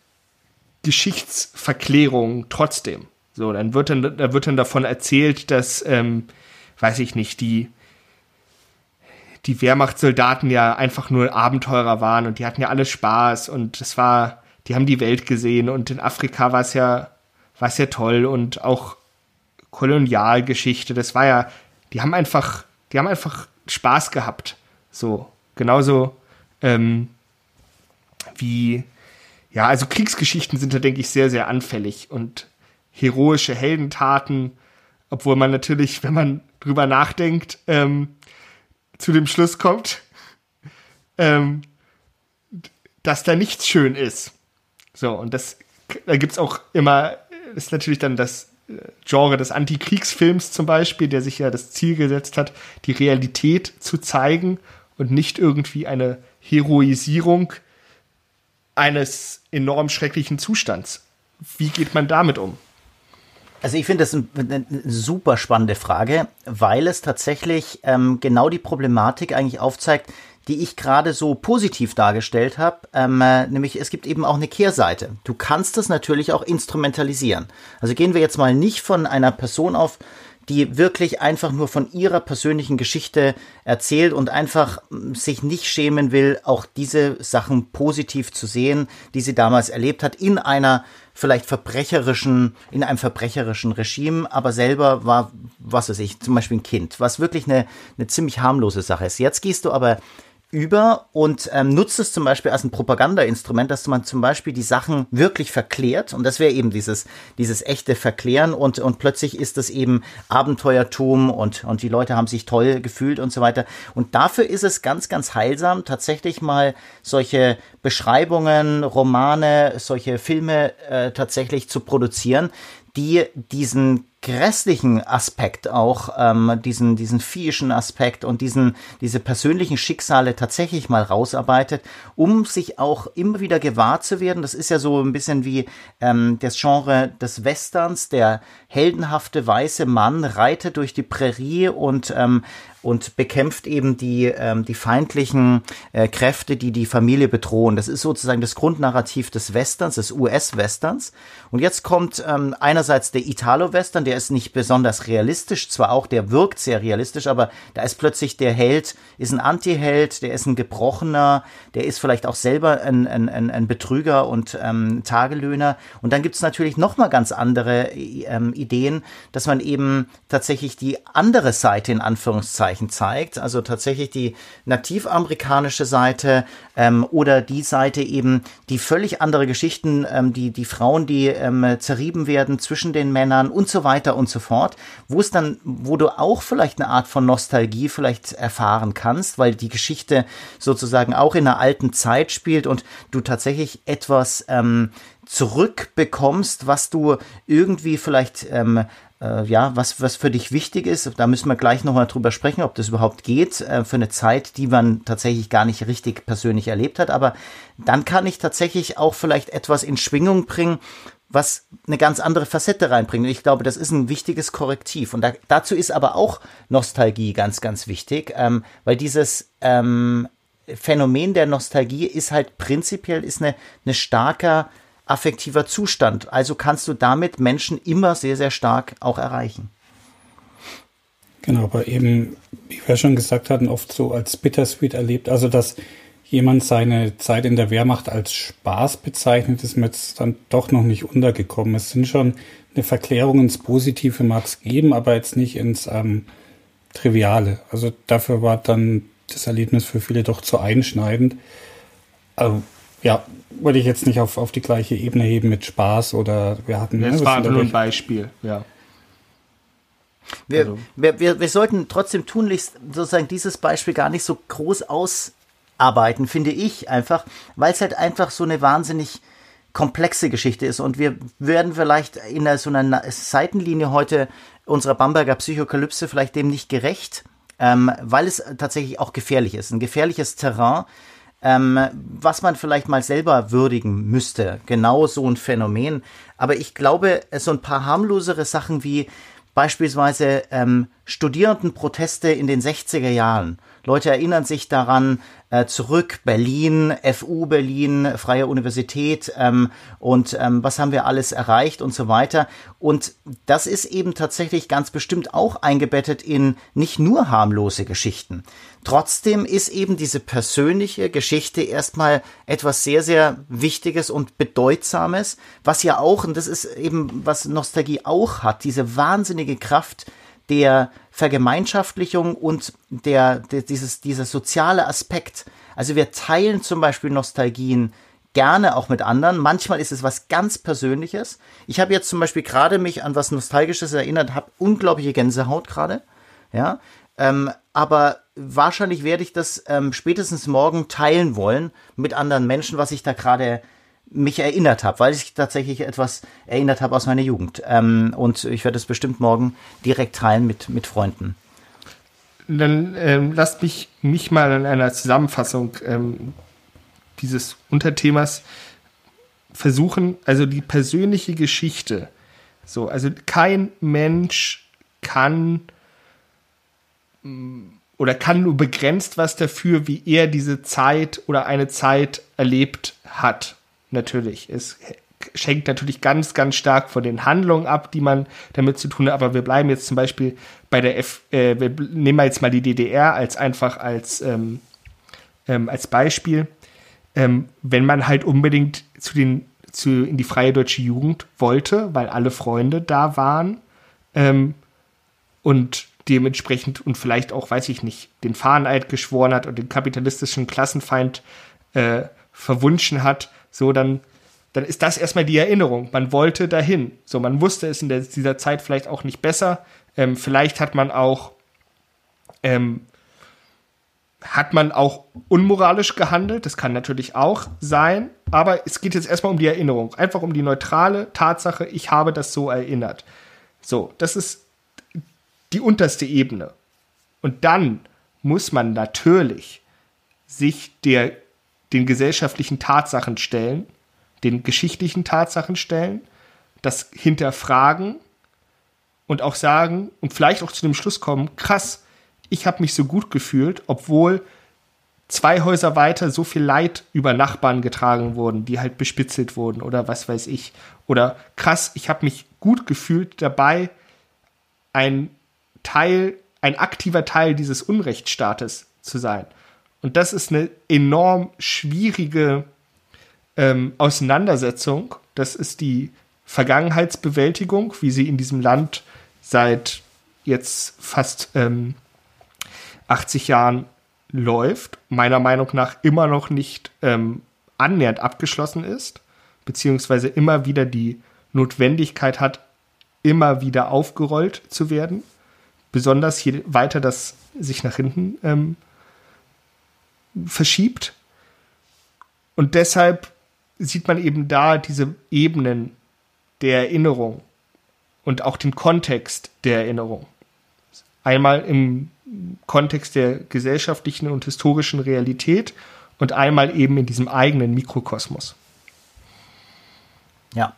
Geschichtsverklärungen trotzdem. So, dann wird dann, da wird dann davon erzählt, dass, ähm, weiß ich nicht, die, die Wehrmachtssoldaten ja einfach nur Abenteurer waren und die hatten ja alle Spaß und das war, die haben die Welt gesehen und in Afrika war es ja, war es ja toll und auch Kolonialgeschichte, das war ja, die haben einfach, die haben einfach Spaß gehabt. So, genauso ähm, wie, ja, also Kriegsgeschichten sind da, denke ich, sehr, sehr anfällig und heroische Heldentaten, obwohl man natürlich, wenn man drüber nachdenkt, ähm, zu dem Schluss kommt, ähm, dass da nichts schön ist. So, und das, da gibt's auch immer, das ist natürlich dann das Genre des Antikriegsfilms zum Beispiel, der sich ja das Ziel gesetzt hat, die Realität zu zeigen und nicht irgendwie eine Heroisierung eines enorm schrecklichen Zustands. Wie geht man damit um?
Also ich finde das eine, eine super spannende Frage, weil es tatsächlich ähm, genau die Problematik eigentlich aufzeigt, die ich gerade so positiv dargestellt habe, ähm, äh, nämlich es gibt eben auch eine Kehrseite. Du kannst das natürlich auch instrumentalisieren. Also gehen wir jetzt mal nicht von einer Person auf, die wirklich einfach nur von ihrer persönlichen Geschichte erzählt und einfach sich nicht schämen will, auch diese Sachen positiv zu sehen, die sie damals erlebt hat, in einer vielleicht verbrecherischen, in einem verbrecherischen Regime, aber selber war, was weiß ich, zum Beispiel ein Kind, was wirklich eine, eine ziemlich harmlose Sache ist. Jetzt gehst du aber über und ähm, nutzt es zum Beispiel als ein Propagandainstrument, dass man zum Beispiel die Sachen wirklich verklärt, und das wäre eben dieses dieses echte Verklären, und und plötzlich ist das eben Abenteuertum und und die Leute haben sich toll gefühlt und so weiter, und dafür ist es ganz, ganz heilsam, tatsächlich mal solche Beschreibungen, Romane, solche Filme äh, tatsächlich zu produzieren, die diesen grässlichen Aspekt auch, ähm, diesen, diesen viehischen Aspekt und diesen, diese persönlichen Schicksale tatsächlich mal rausarbeitet, um sich auch immer wieder gewahr zu werden. Das ist ja so ein bisschen wie ähm, das Genre des Westerns. Der heldenhafte weiße Mann reitet durch die Prärie und ähm, und bekämpft eben die ähm, die feindlichen äh, Kräfte, die die Familie bedrohen. Das ist sozusagen das Grundnarrativ des Westerns, des U S-Westerns. Und jetzt kommt ähm, einerseits der Italo-Western, der ist nicht besonders realistisch, zwar auch, der wirkt sehr realistisch, aber da ist plötzlich der Held, ist ein Anti-Held, der ist ein Gebrochener, der ist vielleicht auch selber ein, ein, ein, ein Betrüger und ähm, Tagelöhner. Und dann gibt es natürlich nochmal ganz andere ähm, Ideen, dass man eben tatsächlich die andere Seite in Anführungszeichen zeigt, also tatsächlich die nativamerikanische Seite ähm, oder die Seite eben, die völlig andere Geschichten, ähm, die die Frauen, die ähm, zerrieben werden zwischen den Männern und so weiter und so fort, wo es dann, wo du auch vielleicht eine Art von Nostalgie vielleicht erfahren kannst, weil die Geschichte sozusagen auch in einer alten Zeit spielt und du tatsächlich etwas ähm, zurückbekommst, was du irgendwie vielleicht ähm, Äh, ja, was, was für dich wichtig ist. Da müssen wir gleich nochmal drüber sprechen, ob das überhaupt geht, äh, für eine Zeit, die man tatsächlich gar nicht richtig persönlich erlebt hat. Aber dann kann ich tatsächlich auch vielleicht etwas in Schwingung bringen, was eine ganz andere Facette reinbringt. Und ich glaube, das ist ein wichtiges Korrektiv. Und da, dazu ist aber auch Nostalgie ganz, ganz wichtig, ähm, weil dieses ähm, Phänomen der Nostalgie ist halt prinzipiell ist eine, eine starker affektiver Zustand. Also kannst du damit Menschen immer sehr, sehr stark auch erreichen.
Genau, aber eben, wie wir schon gesagt hatten, oft so als bittersweet erlebt. Also, dass jemand seine Zeit in der Wehrmacht als Spaß bezeichnet, ist mir jetzt dann doch noch nicht untergekommen. Es sind schon eine Verklärung ins Positive mag es geben, aber jetzt nicht ins ähm, Triviale. Also dafür war dann das Erlebnis für viele doch zu einschneidend. Also, ja, wollte ich jetzt nicht auf, auf die gleiche Ebene heben mit Spaß oder wir hatten...
Das
ne,
war nur ein Beispiel, ja.
Wir,
also.
wir, wir, wir sollten trotzdem tunlichst sozusagen dieses Beispiel gar nicht so groß ausarbeiten, finde ich einfach, weil es halt einfach so eine wahnsinnig komplexe Geschichte ist und wir werden vielleicht in einer, so einer Seitenlinie heute unserer Bamberger Psychokalypse vielleicht dem nicht gerecht, ähm, weil es tatsächlich auch gefährlich ist. Ein gefährliches Terrain, Ähm, was man vielleicht mal selber würdigen müsste. Genau so ein Phänomen. Aber ich glaube, so ein paar harmlosere Sachen wie beispielsweise ähm, Studierendenproteste in den sechziger Jahren. Leute erinnern sich daran, äh, zurück, Berlin, F U Berlin, Freie Universität ähm, und ähm, was haben wir alles erreicht und so weiter. Und das ist eben tatsächlich ganz bestimmt auch eingebettet in nicht nur harmlose Geschichten. Trotzdem ist eben diese persönliche Geschichte erstmal etwas sehr, sehr Wichtiges und Bedeutsames, was ja auch, und das ist eben, was Nostalgie auch hat, diese wahnsinnige Kraft der Vergemeinschaftlichung und der, der dieses, dieser soziale Aspekt. Also wir teilen zum Beispiel Nostalgien gerne auch mit anderen. Manchmal ist es was ganz Persönliches. Ich habe jetzt zum Beispiel gerade mich an was Nostalgisches erinnert, habe unglaubliche Gänsehaut gerade, ja, ähm, aber wahrscheinlich werde ich das ähm, spätestens morgen teilen wollen mit anderen Menschen, was ich da gerade mich erinnert habe, weil ich tatsächlich etwas erinnert habe aus meiner Jugend. Ähm, und ich werde es bestimmt morgen direkt teilen mit, mit Freunden.
Dann ähm, lasst mich, mich mal in einer Zusammenfassung ähm, dieses Unterthemas versuchen, also die persönliche Geschichte. So, also kein Mensch kann oder kann nur begrenzt was dafür, wie er diese Zeit oder eine Zeit erlebt hat. Natürlich. Es schenkt natürlich ganz, ganz stark von den Handlungen ab, die man damit zu tun hat. Aber wir bleiben jetzt zum Beispiel bei der F, äh, wir nehmen jetzt mal die D D R als einfach als, ähm, ähm, als Beispiel. Ähm, wenn man halt unbedingt zu den, zu, in die Freie Deutsche Jugend wollte, weil alle Freunde da waren, ähm, und dementsprechend und vielleicht auch, weiß ich nicht, den Fahneneid geschworen hat und den kapitalistischen Klassenfeind äh, verwunschen hat, so, dann, dann ist das erstmal die Erinnerung. Man wollte dahin. So, man wusste es in der, dieser Zeit vielleicht auch nicht besser. Ähm, vielleicht hat man auch ähm, hat man auch unmoralisch gehandelt. Das kann natürlich auch sein. Aber es geht jetzt erstmal um die Erinnerung. Einfach um die neutrale Tatsache, ich habe das so erinnert. So, das ist die unterste Ebene. Und dann muss man natürlich sich der, den gesellschaftlichen Tatsachen stellen, den geschichtlichen Tatsachen stellen, das hinterfragen und auch sagen und vielleicht auch zu dem Schluss kommen, krass, ich habe mich so gut gefühlt, obwohl zwei Häuser weiter so viel Leid über Nachbarn getragen wurden, die halt bespitzelt wurden oder was weiß ich. Oder krass, ich habe mich gut gefühlt dabei, ein Teil, ein aktiver Teil dieses Unrechtsstaates zu sein. Und das ist eine enorm schwierige ähm, Auseinandersetzung. Das ist die Vergangenheitsbewältigung, wie sie in diesem Land seit jetzt fast ähm, achtzig Jahren läuft, meiner Meinung nach immer noch nicht ähm, annähernd abgeschlossen ist, beziehungsweise immer wieder die Notwendigkeit hat, immer wieder aufgerollt zu werden. Besonders je weiter das sich nach hinten ähm, verschiebt. Und deshalb sieht man eben da diese Ebenen der Erinnerung und auch den Kontext der Erinnerung. Einmal im Kontext der gesellschaftlichen und historischen Realität und einmal eben in diesem eigenen Mikrokosmos.
Ja.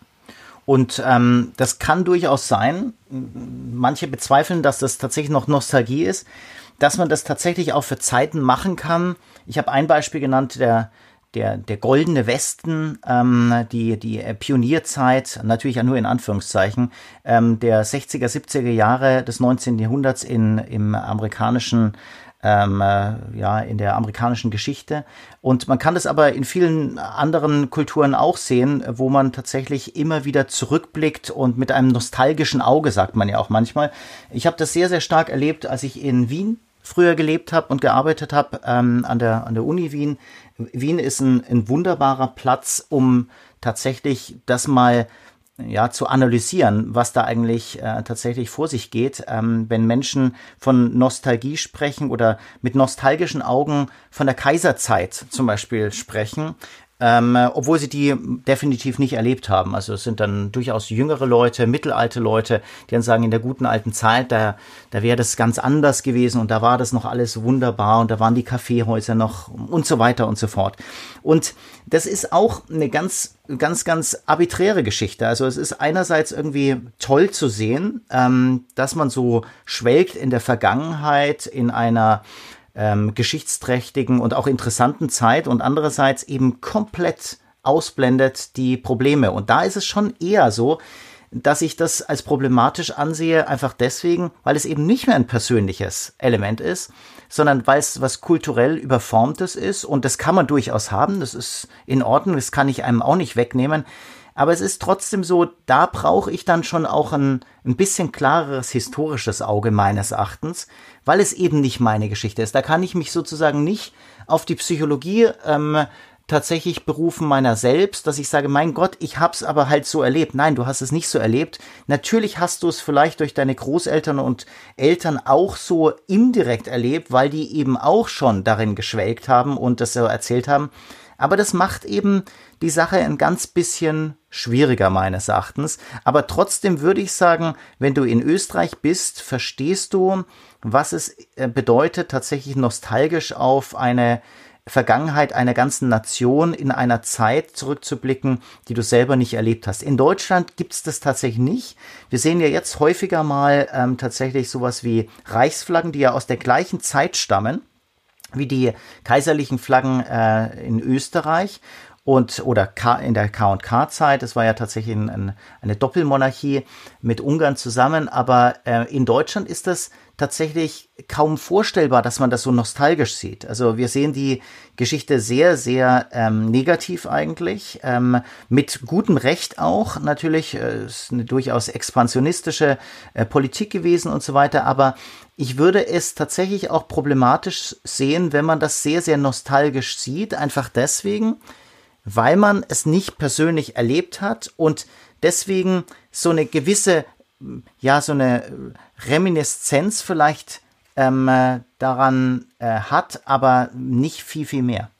Und ähm, das kann durchaus sein, manche bezweifeln, dass das tatsächlich noch Nostalgie ist, dass man das tatsächlich auch für Zeiten machen kann. Ich habe ein Beispiel genannt, der, der, der goldene Westen, ähm, die, die Pionierzeit, natürlich ja nur in Anführungszeichen, ähm, der sechziger, siebziger Jahre des neunzehnten Jahrhunderts in, im amerikanischen Ähm, äh, ja, in der amerikanischen Geschichte. Und man kann das aber in vielen anderen Kulturen auch sehen, wo man tatsächlich immer wieder zurückblickt und mit einem nostalgischen Auge, sagt man ja auch manchmal. Ich habe das sehr, sehr stark erlebt, als ich in Wien früher gelebt habe und gearbeitet habe, ähm, an der, an der Uni Wien. Wien ist ein, ein wunderbarer Platz, um tatsächlich das mal ja, zu analysieren, was da eigentlich äh, tatsächlich vor sich geht, ähm, wenn Menschen von Nostalgie sprechen oder mit nostalgischen Augen von der Kaiserzeit zum Beispiel sprechen, ähm, obwohl sie die definitiv nicht erlebt haben. Also es sind dann durchaus jüngere Leute, mittelalte Leute, die dann sagen, in der guten alten Zeit, da, da wäre das ganz anders gewesen und da war das noch alles wunderbar und da waren die Kaffeehäuser noch und so weiter und so fort. Und das ist auch eine ganz, ganz, ganz arbiträre Geschichte. Also es ist einerseits irgendwie toll zu sehen, ähm, dass man so schwelgt in der Vergangenheit, in einer ähm, geschichtsträchtigen und auch interessanten Zeit und andererseits eben komplett ausblendet die Probleme. Und da ist es schon eher so, dass ich das als problematisch ansehe, einfach deswegen, weil es eben nicht mehr ein persönliches Element ist, sondern weil es was kulturell Überformtes ist und das kann man durchaus haben, das ist in Ordnung, das kann ich einem auch nicht wegnehmen, aber es ist trotzdem so, da brauche ich dann schon auch ein, ein bisschen klareres historisches Auge meines Erachtens, weil es eben nicht meine Geschichte ist. Da kann ich mich sozusagen nicht auf die Psychologie ähm, tatsächlich berufen meiner selbst, dass ich sage, mein Gott, ich hab's aber halt so erlebt. Nein, du hast es nicht so erlebt. Natürlich hast du es vielleicht durch deine Großeltern und Eltern auch so indirekt erlebt, weil die eben auch schon darin geschwelgt haben und das so erzählt haben. Aber das macht eben die Sache ein ganz bisschen schwieriger meines Erachtens. Aber trotzdem würde ich sagen, wenn du in Österreich bist, verstehst du, was es bedeutet, tatsächlich nostalgisch auf eine Vergangenheit einer ganzen Nation in einer Zeit zurückzublicken, die du selber nicht erlebt hast. In Deutschland gibt es das tatsächlich nicht. Wir sehen ja jetzt häufiger mal ähm, tatsächlich sowas wie Reichsflaggen, die ja aus der gleichen Zeit stammen, wie die kaiserlichen Flaggen äh, in Österreich und oder K, in der K und K-Zeit. Das war ja tatsächlich ein, ein, eine Doppelmonarchie mit Ungarn zusammen. Aber äh, in Deutschland ist das tatsächlich kaum vorstellbar, dass man das so nostalgisch sieht. Also wir sehen die Geschichte sehr, sehr ähm, negativ eigentlich, ähm, mit gutem Recht auch. Natürlich äh, ist eine durchaus expansionistische äh, Politik gewesen und so weiter, aber ich würde es tatsächlich auch problematisch sehen, wenn man das sehr, sehr nostalgisch sieht, einfach deswegen, weil man es nicht persönlich erlebt hat und deswegen so eine gewisse, ja, so eine Reminiszenz vielleicht ähm, äh, daran äh, hat, aber nicht viel, viel mehr.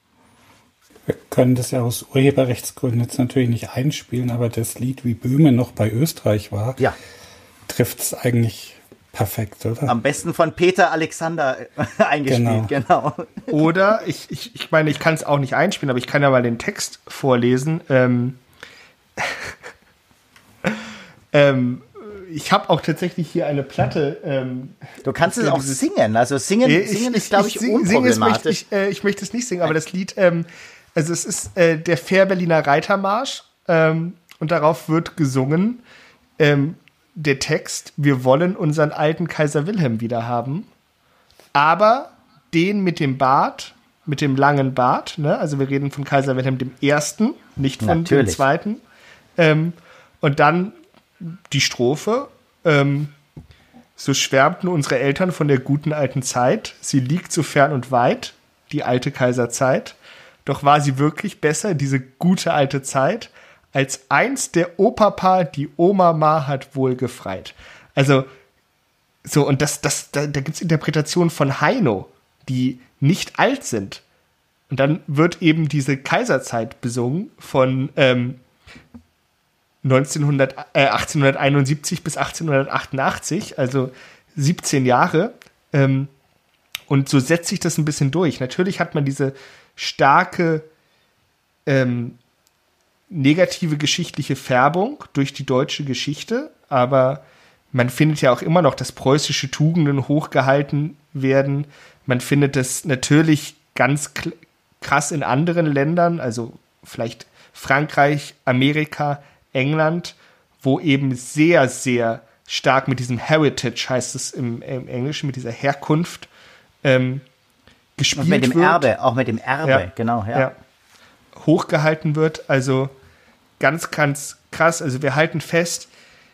Wir können das ja aus Urheberrechtsgründen jetzt natürlich nicht einspielen, aber das Lied, wie Böhme noch bei Österreich war,
ja.
trifft's eigentlich perfekt, oder?
Am besten von Peter Alexander eingespielt, genau. genau.
Oder, ich, ich, ich meine, ich kann es auch nicht einspielen, aber ich kann ja mal den Text vorlesen. Ähm, ähm, ich habe auch tatsächlich hier eine Platte. Ähm,
du kannst es auch dieses, singen. Also singen,
äh,
singen
ich,
ist, glaube ich, ich, unproblematisch.
Sing, ich, äh, ich möchte es nicht singen, aber das Lied, ähm, also es ist äh, der Fährberliner Reitermarsch ähm, und darauf wird gesungen, ähm, der Text, wir wollen unseren alten Kaiser Wilhelm wieder haben, aber den mit dem Bart, mit dem langen Bart, ne? Also wir reden von Kaiser Wilhelm dem Ersten, nicht von
Natürlich.
dem Zweiten. Ähm, und dann die Strophe, ähm, so schwärmten unsere Eltern von der guten alten Zeit, sie liegt so fern und weit, die alte Kaiserzeit, doch war sie wirklich besser, diese gute alte Zeit, als einst der Opapa die Oma-Ma hat wohl gefreit. Also, so, und das, das, da, da gibt es Interpretationen von Heino, die nicht alt sind. Und dann wird eben diese Kaiserzeit besungen von ähm, neunzehnhundert, äh, achtzehnhunderteinundsiebzig bis achtzehnhundertachtundachtzig, also siebzehn Jahre. Ähm, und so setzt sich das ein bisschen durch. Natürlich hat man diese starke ähm, negative geschichtliche Färbung durch die deutsche Geschichte, aber man findet ja auch immer noch, dass preußische Tugenden hochgehalten werden. Man findet das natürlich ganz krass in anderen Ländern, also vielleicht Frankreich, Amerika, England, wo eben sehr, sehr stark mit diesem Heritage, heißt es im, im Englischen, mit dieser Herkunft ähm, gespielt wird.
Und mit dem
wird.
Erbe, auch mit dem Erbe,
ja,
genau, ja.
ja. Hochgehalten wird, also ganz, ganz krass. Also wir halten fest,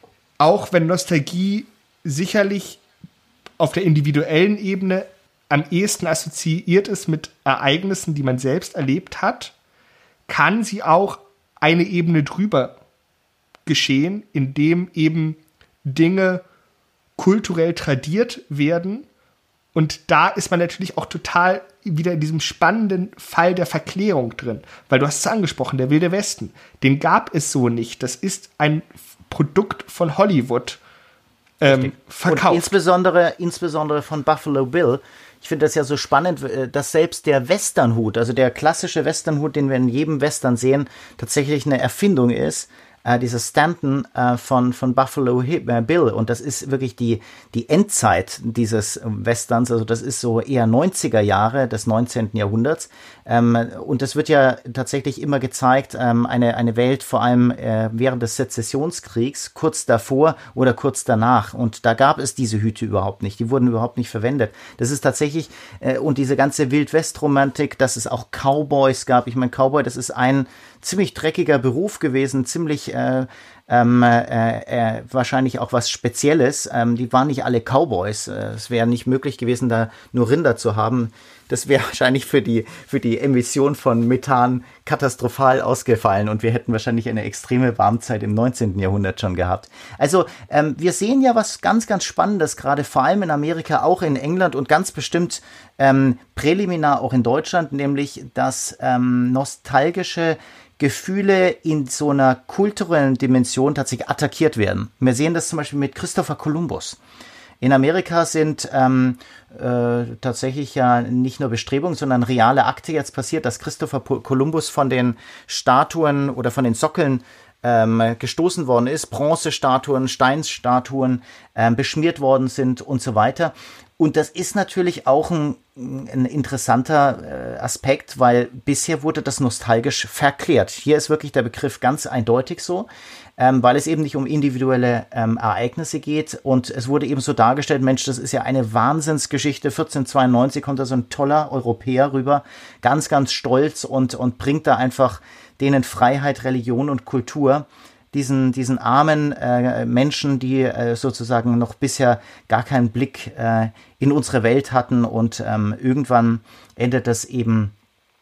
auch wenn Nostalgie sicherlich auf der individuellen Ebene am ehesten assoziiert ist mit Ereignissen, die man selbst erlebt hat, kann sie auch eine Ebene drüber geschehen, indem eben Dinge kulturell tradiert werden. Und da ist man natürlich auch total wieder in diesem spannenden Fall der Verklärung drin. Weil du hast es angesprochen, der Wilde Westen, den gab es so nicht. Das ist ein Produkt von Hollywood ähm, verkauft.
Und insbesondere, insbesondere von Buffalo Bill. Ich finde das ja so spannend, dass selbst der Westernhut, also der klassische Westernhut, den wir in jedem Western sehen, tatsächlich eine Erfindung ist. Äh, dieser Stanton äh, von, von Buffalo Bill. Und das ist wirklich die, die Endzeit dieses Westerns. Also das ist so eher neunziger Jahre des neunzehnten Jahrhunderts. Ähm, und das wird ja tatsächlich immer gezeigt, ähm, eine, eine Welt vor allem äh, während des Sezessionskriegs, kurz davor oder kurz danach. Und da gab es diese Hüte überhaupt nicht. Die wurden überhaupt nicht verwendet. Das ist tatsächlich, äh, und diese ganze Wild-West-Romantik, dass es auch Cowboys gab. Ich meine, Cowboy, das ist ein ziemlich dreckiger Beruf gewesen, ziemlich äh, ähm, äh, äh, wahrscheinlich auch was Spezielles. Ähm, die waren nicht alle Cowboys. Äh, es wäre nicht möglich gewesen, da nur Rinder zu haben. Das wäre wahrscheinlich für die, für die Emission von Methan katastrophal ausgefallen und wir hätten wahrscheinlich eine extreme Warmzeit im neunzehnten Jahrhundert schon gehabt. Also ähm, wir sehen ja was ganz, ganz Spannendes, gerade vor allem in Amerika, auch in England und ganz bestimmt ähm, präliminar auch in Deutschland, nämlich dass ähm, nostalgische Gefühle in so einer kulturellen Dimension tatsächlich attackiert werden. Wir sehen das zum Beispiel mit Christopher Columbus. In Amerika sind ähm, äh, tatsächlich ja nicht nur Bestrebungen, sondern reale Akte jetzt passiert, dass Christopher Columbus von den Statuen oder von den Sockeln ähm, gestoßen worden ist, Bronzestatuen, Steinstatuen ähm, beschmiert worden sind und so weiter. Und das ist natürlich auch ein, ein interessanter äh, Aspekt, weil bisher wurde das nostalgisch verklärt. Hier ist wirklich der Begriff ganz eindeutig so, ähm, weil es eben nicht um individuelle ähm, Ereignisse geht. Und es wurde eben so dargestellt, Mensch, das ist ja eine Wahnsinnsgeschichte. vierzehnhundertzweiundneunzig kommt da so ein toller Europäer rüber, ganz, ganz stolz und, und bringt da einfach denen Freiheit, Religion und Kultur. Diesen, diesen armen äh, Menschen, die äh, sozusagen noch bisher gar keinen Blick äh, in unsere Welt hatten und ähm, irgendwann endet das eben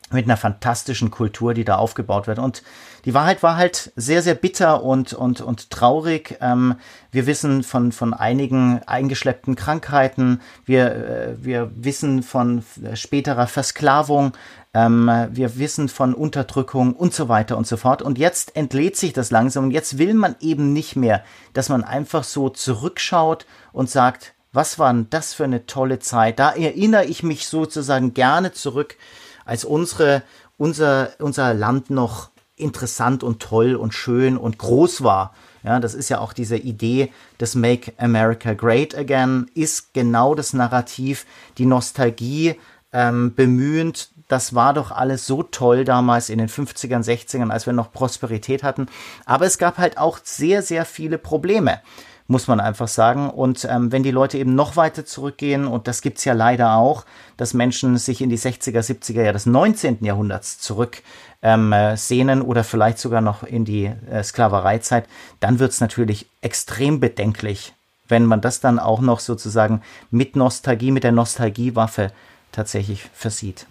mit einer fantastischen Kultur, die da aufgebaut wird. Und die Wahrheit war halt sehr, sehr bitter und, und, und traurig. Ähm, wir wissen von, von einigen eingeschleppten Krankheiten. Wir, äh, wir wissen von späterer Versklavung. Ähm, wir wissen von Unterdrückung und so weiter und so fort. Und jetzt entlädt sich das langsam. Und jetzt will man eben nicht mehr, dass man einfach so zurückschaut und sagt, was war denn das für eine tolle Zeit? Da erinnere ich mich sozusagen gerne zurück, als unsere, unser, unser Land noch interessant und toll und schön und groß war. Ja, das ist ja auch diese Idee des Make America Great Again, ist genau das Narrativ, die Nostalgie ähm, bemühend. Das war doch alles so toll damals in den fünfzigern, sechzigern, als wir noch Prosperität hatten. Aber es gab halt auch sehr, sehr viele Probleme, muss man einfach sagen. Und ähm, wenn die Leute eben noch weiter zurückgehen, und das gibt's ja leider auch, dass Menschen sich in die sechziger, siebziger Jahre des neunzehnten Jahrhunderts zurück ähm, sehnen oder vielleicht sogar noch in die äh, Sklavereizeit, dann wird's natürlich extrem bedenklich, wenn man das dann auch noch sozusagen mit Nostalgie, mit der Nostalgiewaffe tatsächlich versieht.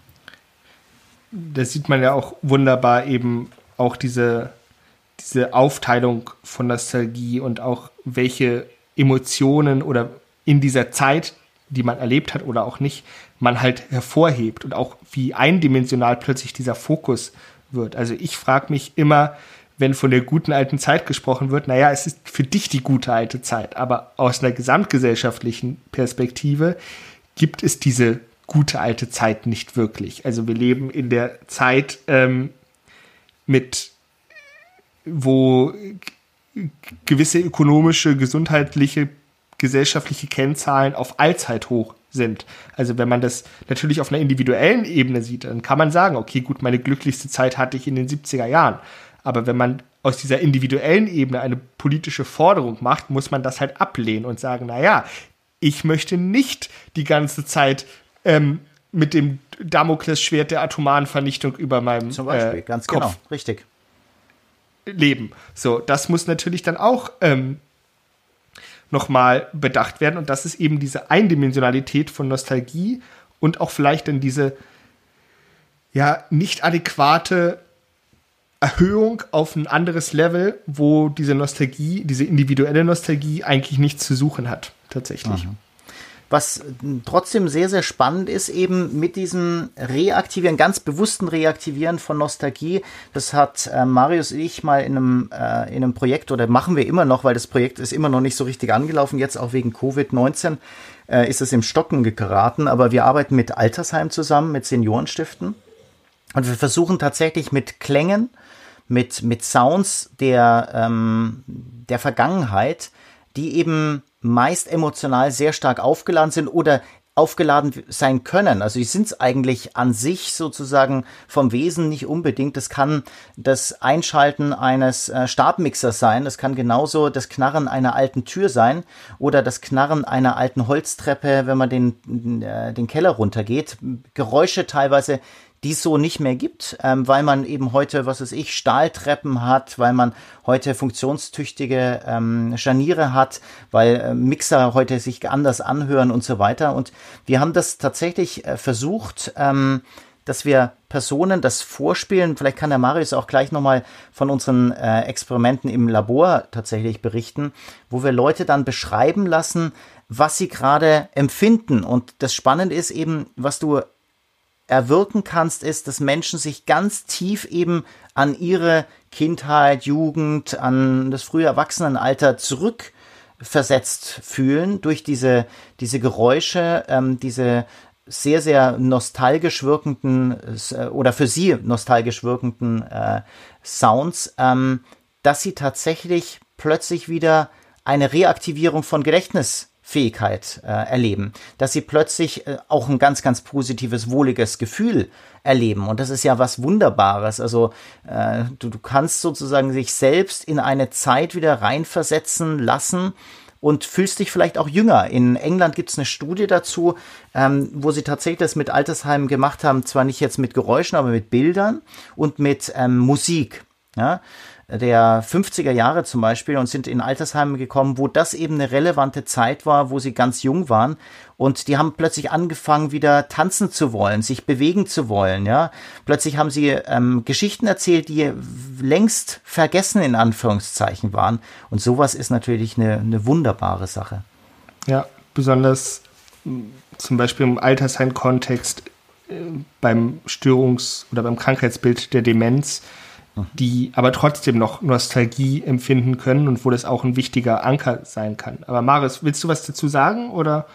Da sieht man ja auch wunderbar eben auch diese diese Aufteilung von Nostalgie und auch welche Emotionen oder in dieser Zeit, die man erlebt hat oder auch nicht, man halt hervorhebt und auch wie eindimensional plötzlich dieser Fokus wird. Also ich frage mich immer, wenn von der guten alten Zeit gesprochen wird, naja, es ist für dich die gute alte Zeit, aber aus einer gesamtgesellschaftlichen Perspektive gibt es diese gute alte Zeit nicht wirklich. Also wir leben in der Zeit ähm, mit wo gewisse ökonomische, gesundheitliche, gesellschaftliche Kennzahlen auf Allzeithoch sind. Also wenn man das natürlich auf einer individuellen Ebene sieht, dann kann man sagen, okay, gut, meine glücklichste Zeit hatte ich in den siebziger Jahren. Aber wenn man aus dieser individuellen Ebene eine politische Forderung macht, muss man das halt ablehnen und sagen, naja, ich möchte nicht die ganze Zeit ähm, mit dem Damoklesschwert der atomaren Vernichtung über meinem
Zum Beispiel,
äh,
ganz
Kopf
genau, richtig.
leben. So, das muss natürlich dann auch ähm, nochmal bedacht werden. Und das ist eben diese Eindimensionalität von Nostalgie und auch vielleicht dann diese ja nicht adäquate Erhöhung auf ein anderes Level, wo diese Nostalgie, diese individuelle Nostalgie eigentlich nichts zu suchen hat, tatsächlich.
Mhm. Was trotzdem sehr, sehr spannend ist, eben mit diesem Reaktivieren, ganz bewussten Reaktivieren von Nostalgie. Das hat äh, Marius und ich mal in einem, äh, in einem Projekt, oder machen wir immer noch, weil das Projekt ist immer noch nicht so richtig angelaufen. Jetzt auch wegen Covid neunzehn äh, ist es im Stocken geraten. Aber wir arbeiten mit Altersheimen zusammen, mit Seniorenstiften. Und wir versuchen tatsächlich mit Klängen, mit, mit Sounds der, ähm, der Vergangenheit, die eben meist emotional sehr stark aufgeladen sind oder aufgeladen sein können. Also die sind es eigentlich an sich sozusagen vom Wesen nicht unbedingt. Das kann das Einschalten eines äh, Stabmixers sein. Das kann genauso das Knarren einer alten Tür sein oder das Knarren einer alten Holztreppe, wenn man den, äh, den Keller runtergeht. Geräusche teilweise, die es so nicht mehr gibt, ähm, weil man eben heute, was weiß ich, Stahltreppen hat, weil man heute funktionstüchtige ähm, Scharniere hat, weil äh, Mixer heute sich anders anhören und so weiter. Und wir haben das tatsächlich äh, versucht, ähm, dass wir Personen das vorspielen. Vielleicht kann der Marius auch gleich nochmal von unseren äh, Experimenten im Labor tatsächlich berichten, wo wir Leute dann beschreiben lassen, was sie gerade empfinden. Und das Spannende ist eben, was du erwirken kannst, ist, dass Menschen sich ganz tief eben an ihre Kindheit, Jugend, an das frühe Erwachsenenalter zurückversetzt fühlen durch diese, diese Geräusche, ähm, diese sehr, sehr nostalgisch wirkenden äh, oder für sie nostalgisch wirkenden äh, Sounds, ähm, dass sie tatsächlich plötzlich wieder eine Reaktivierung von Gedächtnis Fähigkeit äh, erleben, dass sie plötzlich äh, auch ein ganz, ganz positives, wohliges Gefühl erleben. Und das ist ja was Wunderbares. Also äh, du, du kannst sozusagen sich selbst in eine Zeit wieder reinversetzen lassen und fühlst dich vielleicht auch jünger. In England gibt es eine Studie dazu, ähm, wo sie tatsächlich das mit Altersheimen gemacht haben, zwar nicht jetzt mit Geräuschen, aber mit Bildern und mit ähm, Musik. Ja? der fünfziger Jahre zum Beispiel und sind in Altersheime gekommen, wo das eben eine relevante Zeit war, wo sie ganz jung waren. Und die haben plötzlich angefangen, wieder tanzen zu wollen, sich bewegen zu wollen, ja. Plötzlich haben sie ähm, Geschichten erzählt, die längst vergessen in Anführungszeichen waren. Und sowas ist natürlich eine, eine wunderbare Sache.
Ja, besonders zum Beispiel im Altersheim-Kontext äh, beim Störungs- oder beim Krankheitsbild der Demenz, mhm. die aber trotzdem noch Nostalgie empfinden können und wo das auch ein wichtiger Anker sein kann. Aber Marius, willst du was dazu sagen, oder?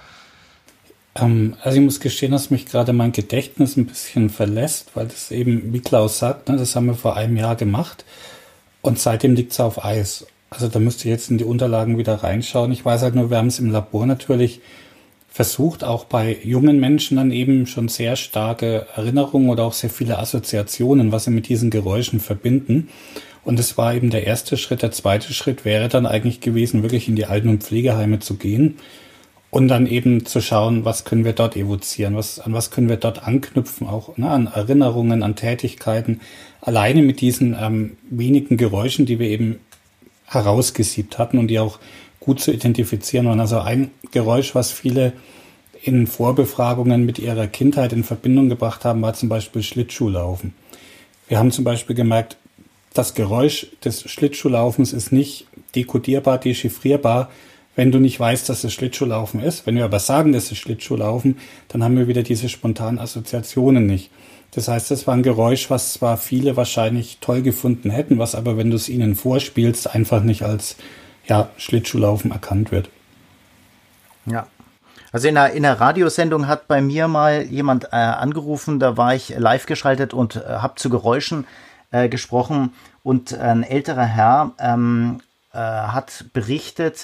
Ähm, also ich muss gestehen, dass mich gerade mein Gedächtnis ein bisschen verlässt, weil das eben, wie Klaus sagt, ne, das haben wir vor einem Jahr gemacht und seitdem liegt es auf Eis. Also da müsst ihr jetzt in die Unterlagen wieder reinschauen. Ich weiß halt nur, wir haben es im Labor natürlich versucht, auch bei jungen Menschen dann eben schon sehr starke Erinnerungen oder auch sehr viele Assoziationen, was sie mit diesen Geräuschen verbinden. Und es war eben der erste Schritt. Der zweite Schritt wäre dann eigentlich gewesen, wirklich in die Alten- und Pflegeheime zu gehen und dann eben zu schauen, was können wir dort evozieren, was, an was können wir dort anknüpfen, auch ne, an Erinnerungen, an Tätigkeiten. Alleine mit diesen ähm, wenigen Geräuschen, die wir eben herausgesiebt hatten und die auch gut zu identifizieren waren. Also ein Geräusch, was viele in Vorbefragungen mit ihrer Kindheit in Verbindung gebracht haben, war zum Beispiel Schlittschuhlaufen. Wir haben zum Beispiel gemerkt, das Geräusch des Schlittschuhlaufens ist nicht dekodierbar, dechiffrierbar, wenn du nicht weißt, dass es Schlittschuhlaufen ist. Wenn wir aber sagen, das ist Schlittschuhlaufen, dann haben wir wieder diese spontanen Assoziationen nicht. Das heißt, das war ein Geräusch, was zwar viele wahrscheinlich toll gefunden hätten, was aber, wenn du es ihnen vorspielst, einfach nicht als ja, Schlittschuhlaufen erkannt wird.
Ja. Also in einer, in einer Radiosendung hat bei mir mal jemand äh, angerufen, da war ich live geschaltet und äh, habe zu Geräuschen äh, gesprochen und ein älterer Herr ähm, äh, hat berichtet,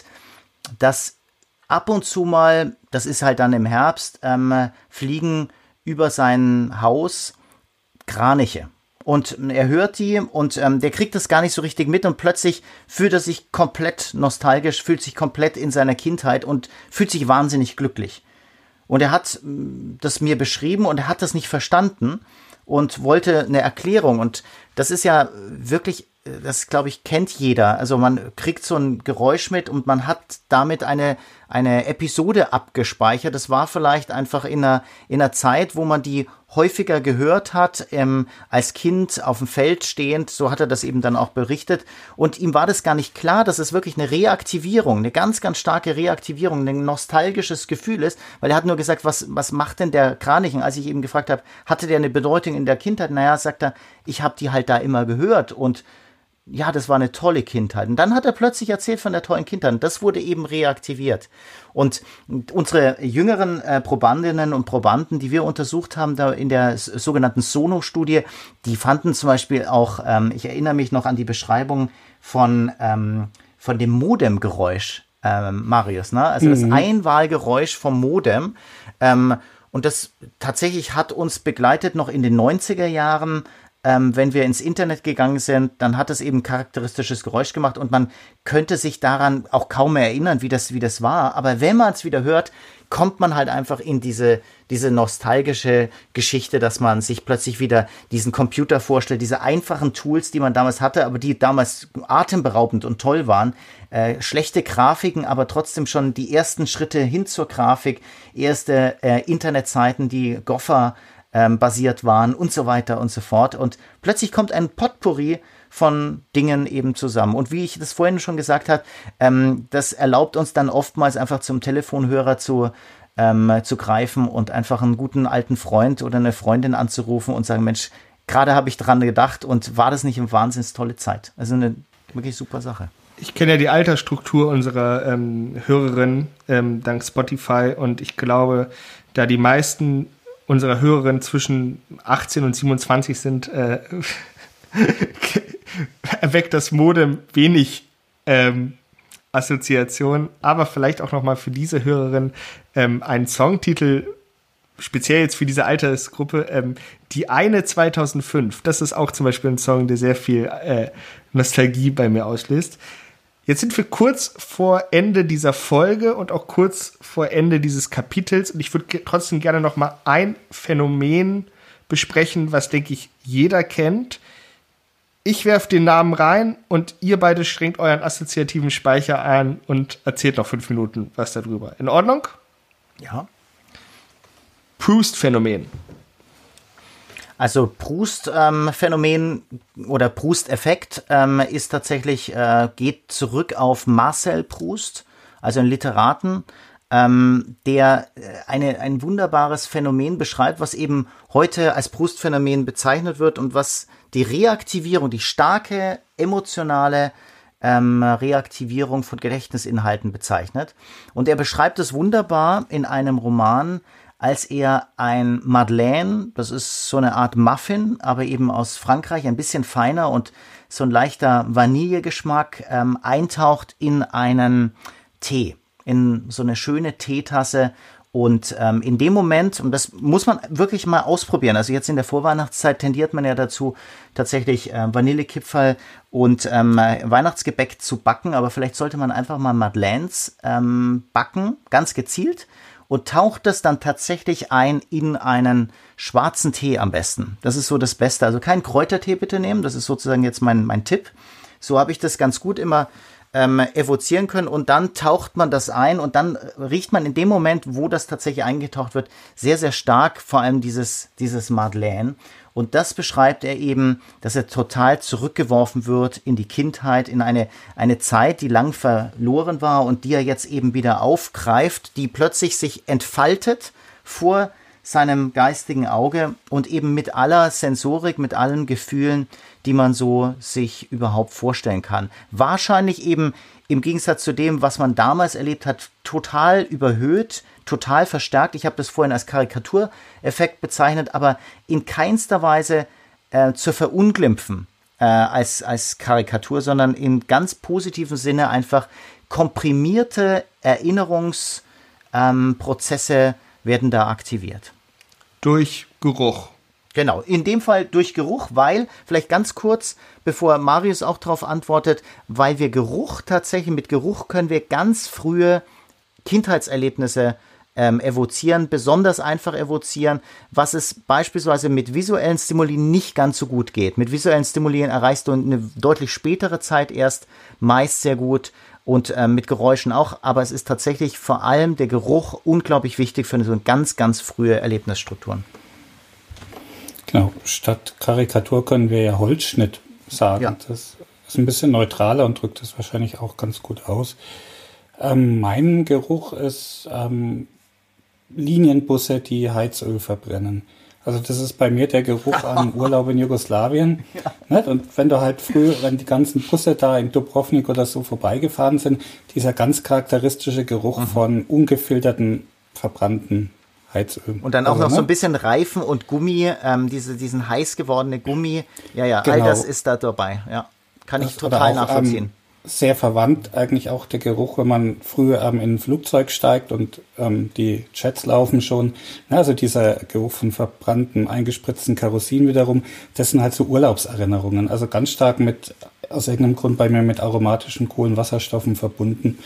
dass ab und zu mal, das ist halt dann im Herbst, ähm, fliegen über sein Haus Kraniche. Und er hört die und ähm, der kriegt das gar nicht so richtig mit und plötzlich fühlt er sich komplett nostalgisch, fühlt sich komplett in seiner Kindheit und fühlt sich wahnsinnig glücklich. Und er hat das mir beschrieben und er hat das nicht verstanden und wollte eine Erklärung. Und das ist ja wirklich, das glaube ich, kennt jeder. Also man kriegt so ein Geräusch mit und man hat damit eine, eine Episode abgespeichert. Das war vielleicht einfach in einer, in einer Zeit, wo man die häufiger gehört hat, ähm, als Kind auf dem Feld stehend, so hat er das eben dann auch berichtet. Und ihm war das gar nicht klar, dass es wirklich eine Reaktivierung, eine ganz, ganz starke Reaktivierung, ein nostalgisches Gefühl ist, weil er hat nur gesagt, was, was macht denn der Kranichen? Als ich eben gefragt habe, hatte der eine Bedeutung in der Kindheit? Naja, sagt er, ich habe die halt da immer gehört und ja, das war eine tolle Kindheit. Und dann hat er plötzlich erzählt von der tollen Kindheit. Und das wurde eben reaktiviert. Und unsere jüngeren äh, Probandinnen und Probanden, die wir untersucht haben, da in der s- sogenannten Sono-Studie, die fanden zum Beispiel auch, ähm, ich erinnere mich noch an die Beschreibung von, ähm, von dem Modem-Geräusch, ähm, Marius, ne? Also mhm. das Einwahlgeräusch vom Modem. Ähm, und das tatsächlich hat uns begleitet noch in den neunziger Jahren. Ähm, wenn wir ins Internet gegangen sind, dann hat es eben charakteristisches Geräusch gemacht und man könnte sich daran auch kaum mehr erinnern, wie das, wie das war. Aber wenn man es wieder hört, kommt man halt einfach in diese, diese nostalgische Geschichte, dass man sich plötzlich wieder diesen Computer vorstellt, diese einfachen Tools, die man damals hatte, aber die damals atemberaubend und toll waren. Äh, schlechte Grafiken, aber trotzdem schon die ersten Schritte hin zur Grafik, erste äh, Internetseiten, die Gopher Ähm, basiert waren und so weiter und so fort. Und plötzlich kommt ein Potpourri von Dingen eben zusammen. Und wie ich das vorhin schon gesagt habe, ähm, das erlaubt uns dann oftmals einfach zum Telefonhörer zu, ähm, zu greifen und einfach einen guten alten Freund oder eine Freundin anzurufen und sagen, Mensch, gerade habe ich dran gedacht und war das nicht eine wahnsinnig tolle Zeit? Also eine wirklich super Sache.
Ich kenne ja die Altersstruktur unserer ähm, Hörerinnen ähm, dank Spotify und ich glaube, da die meisten unserer Hörerinnen zwischen achtzehn und siebenundzwanzig sind, äh, erweckt das Modem wenig ähm, Assoziation, aber vielleicht auch nochmal für diese Hörerin ähm, einen Songtitel, speziell jetzt für diese Altersgruppe, ähm, Die eine zweitausendfünf. Das ist auch zum Beispiel ein Song, der sehr viel äh, Nostalgie bei mir auslöst. Jetzt sind wir kurz vor Ende dieser Folge und auch kurz vor Ende dieses Kapitels. Und ich würde ge- trotzdem gerne noch mal ein Phänomen besprechen, was, denke ich, jeder kennt. Ich werfe den Namen rein und ihr beide schränkt euren assoziativen Speicher ein und erzählt noch fünf Minuten was darüber. In Ordnung?
Ja.
Proust-Phänomen.
Also Proust-Phänomen ähm, oder Proust-Effekt ähm, ist tatsächlich, äh, geht zurück auf Marcel Proust, also einen Literaten, ähm, der eine, ein wunderbares Phänomen beschreibt, was eben heute als Proust-Phänomen bezeichnet wird und was die Reaktivierung, die starke emotionale ähm, Reaktivierung von Gedächtnisinhalten bezeichnet. Und er beschreibt es wunderbar in einem Roman, als er ein Madeleine, das ist so eine Art Muffin, aber eben aus Frankreich, ein bisschen feiner und so ein leichter Vanillegeschmack, ähm, eintaucht in einen Tee, in so eine schöne Teetasse. Und ähm, in dem Moment, und das muss man wirklich mal ausprobieren, also jetzt in der Vorweihnachtszeit tendiert man ja dazu, tatsächlich äh, Vanillekipferl und ähm, Weihnachtsgebäck zu backen, aber vielleicht sollte man einfach mal Madeleines ähm, backen, ganz gezielt, und taucht das dann tatsächlich ein in einen schwarzen Tee am besten. Das ist so das Beste. Also keinen Kräutertee bitte nehmen, das ist sozusagen jetzt mein, mein Tipp. So habe ich das ganz gut immer ähm, evozieren können und dann taucht man das ein und dann riecht man in dem Moment, wo das tatsächlich eingetaucht wird, sehr, sehr stark vor allem dieses, dieses Madeleine. Und das beschreibt er eben, dass er total zurückgeworfen wird in die Kindheit, in eine, eine Zeit, die lang verloren war und die er jetzt eben wieder aufgreift, die plötzlich sich entfaltet vor seinem geistigen Auge und eben mit aller Sensorik, mit allen Gefühlen, die man so sich überhaupt vorstellen kann. Wahrscheinlich eben im Gegensatz zu dem, was man damals erlebt hat, total überhöht, total verstärkt. Ich habe das vorhin als Karikatureffekt bezeichnet, aber in keinster Weise äh, zu verunglimpfen äh, als, als Karikatur, sondern in ganz positivem Sinne einfach komprimierte Erinnerungsprozesse ähm, werden da aktiviert.
Durch Geruch.
Genau, in dem Fall durch Geruch, weil, vielleicht ganz kurz, bevor Marius auch darauf antwortet, weil wir Geruch tatsächlich, mit Geruch können wir ganz frühe Kindheitserlebnisse ähm, evozieren, besonders einfach evozieren, was es beispielsweise mit visuellen Stimuli nicht ganz so gut geht. Mit visuellen Stimuli erreichst du eine deutlich spätere Zeit erst, meist sehr gut und ähm, mit Geräuschen auch, aber es ist tatsächlich vor allem der Geruch unglaublich wichtig für so ganz, ganz frühe Erlebnisstrukturen.
Genau, statt Karikatur können wir ja Holzschnitt sagen. Ja. Das ist ein bisschen neutraler und drückt das wahrscheinlich auch ganz gut aus. Ähm, mein Geruch ist ähm, Linienbusse, die Heizöl verbrennen. Also das ist bei mir der Geruch an Urlaub in Jugoslawien. Ja. Nicht? Und wenn du halt früh, wenn die ganzen Busse da in Dubrovnik oder so vorbeigefahren sind, dieser ganz charakteristische Geruch mhm. von ungefilterten, verbrannten Heizöl.
Und dann auch
also,
noch
ne?
so ein bisschen Reifen und Gummi, ähm, diese, diesen heiß gewordene Gummi. Ja, ja,
genau.
All das ist da dabei. Ja, kann ich das total auch, nachvollziehen.
Ähm, sehr verwandt eigentlich auch der Geruch, wenn man früher ähm, in ein Flugzeug steigt und ähm, die Jets laufen schon. Na, also dieser Geruch von verbranntem, eingespritzten Kerosin wiederum, das sind halt so Urlaubserinnerungen. Also ganz stark mit, aus irgendeinem Grund bei mir mit aromatischen Kohlenwasserstoffen verbunden.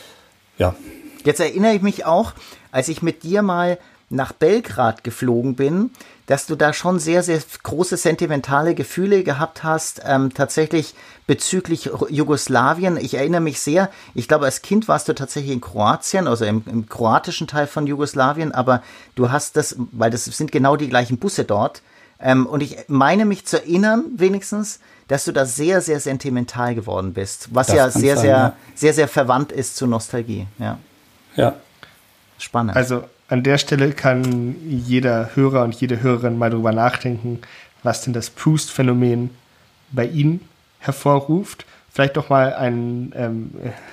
Ja.
Jetzt erinnere ich mich auch, als ich mit dir mal nach Belgrad geflogen bin, dass du da schon sehr, sehr große sentimentale Gefühle gehabt hast, ähm, tatsächlich bezüglich Jugoslawien. Ich erinnere mich sehr, ich glaube, als Kind warst du tatsächlich in Kroatien, also im, im kroatischen Teil von Jugoslawien, aber du hast das, weil das sind genau die gleichen Busse dort, ähm, und ich meine mich zu erinnern, wenigstens, dass du da sehr, sehr sentimental geworden bist, was das ja sehr, sein, sehr, ja. sehr, sehr verwandt ist zu Nostalgie. Ja.
Ja.
Spannend.
Also an der Stelle kann jeder Hörer und jede Hörerin mal drüber nachdenken, was denn das Proust-Phänomen bei Ihnen hervorruft. Vielleicht doch mal ein ähm,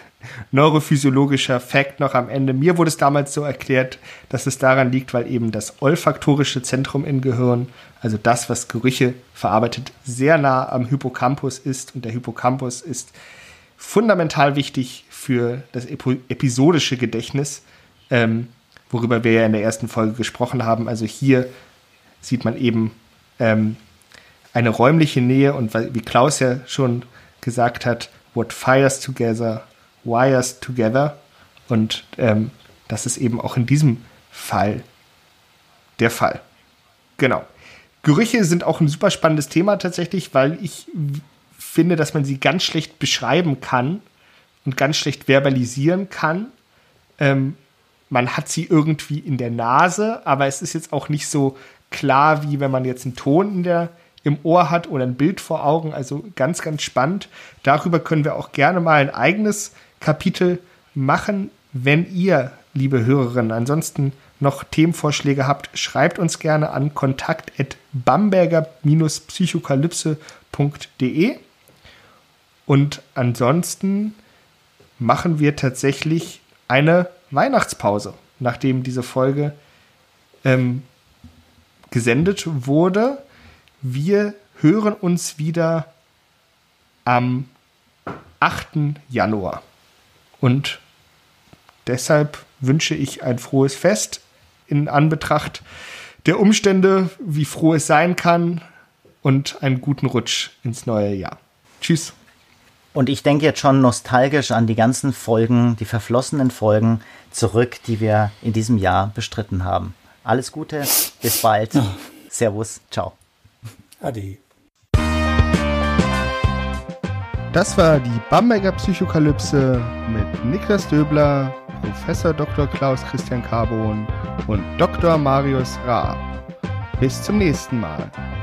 neurophysiologischer Fact noch am Ende. Mir wurde es damals so erklärt, dass es daran liegt, weil eben das olfaktorische Zentrum im Gehirn, also das, was Gerüche verarbeitet, sehr nah am Hippocampus ist. Und der Hippocampus ist fundamental wichtig für das epi- episodische Gedächtnis, ähm, worüber wir ja in der ersten Folge gesprochen haben. Also hier sieht man eben ähm, eine räumliche Nähe und wie Klaus ja schon gesagt hat, what fires together, wires together. Und ähm, das ist eben auch in diesem Fall der Fall. Genau. Gerüche sind auch ein super spannendes Thema tatsächlich, weil ich finde, dass man sie ganz schlecht beschreiben kann und ganz schlecht verbalisieren kann. Ähm, man hat sie irgendwie in der Nase, aber es ist jetzt auch nicht so klar, wie wenn man jetzt einen Ton in der, im Ohr hat oder ein Bild vor Augen. Also ganz, ganz spannend. Darüber können wir auch gerne mal ein eigenes Kapitel machen, wenn ihr, liebe Hörerinnen, ansonsten noch Themenvorschläge habt, schreibt uns gerne an kontakt at bamberger psychokalypse punkt de. Und ansonsten machen wir tatsächlich eine Weihnachtspause, nachdem diese Folge ähm, gesendet wurde. Wir hören uns wieder am achten Januar. Und deshalb wünsche ich ein frohes Fest in Anbetracht der Umstände, wie froh es sein kann, und einen guten Rutsch ins neue Jahr. Tschüss.
Und ich denke jetzt schon nostalgisch an die ganzen Folgen, die verflossenen Folgen zurück, die wir in diesem Jahr bestritten haben. Alles Gute, bis bald. Ja. Servus, ciao.
Ade.
Das war die Bamberger Psychokalypse mit Niklas Döbler, Professor Doktor Klaus Christian Carbon und Doktor Marius Raab. Bis zum nächsten Mal.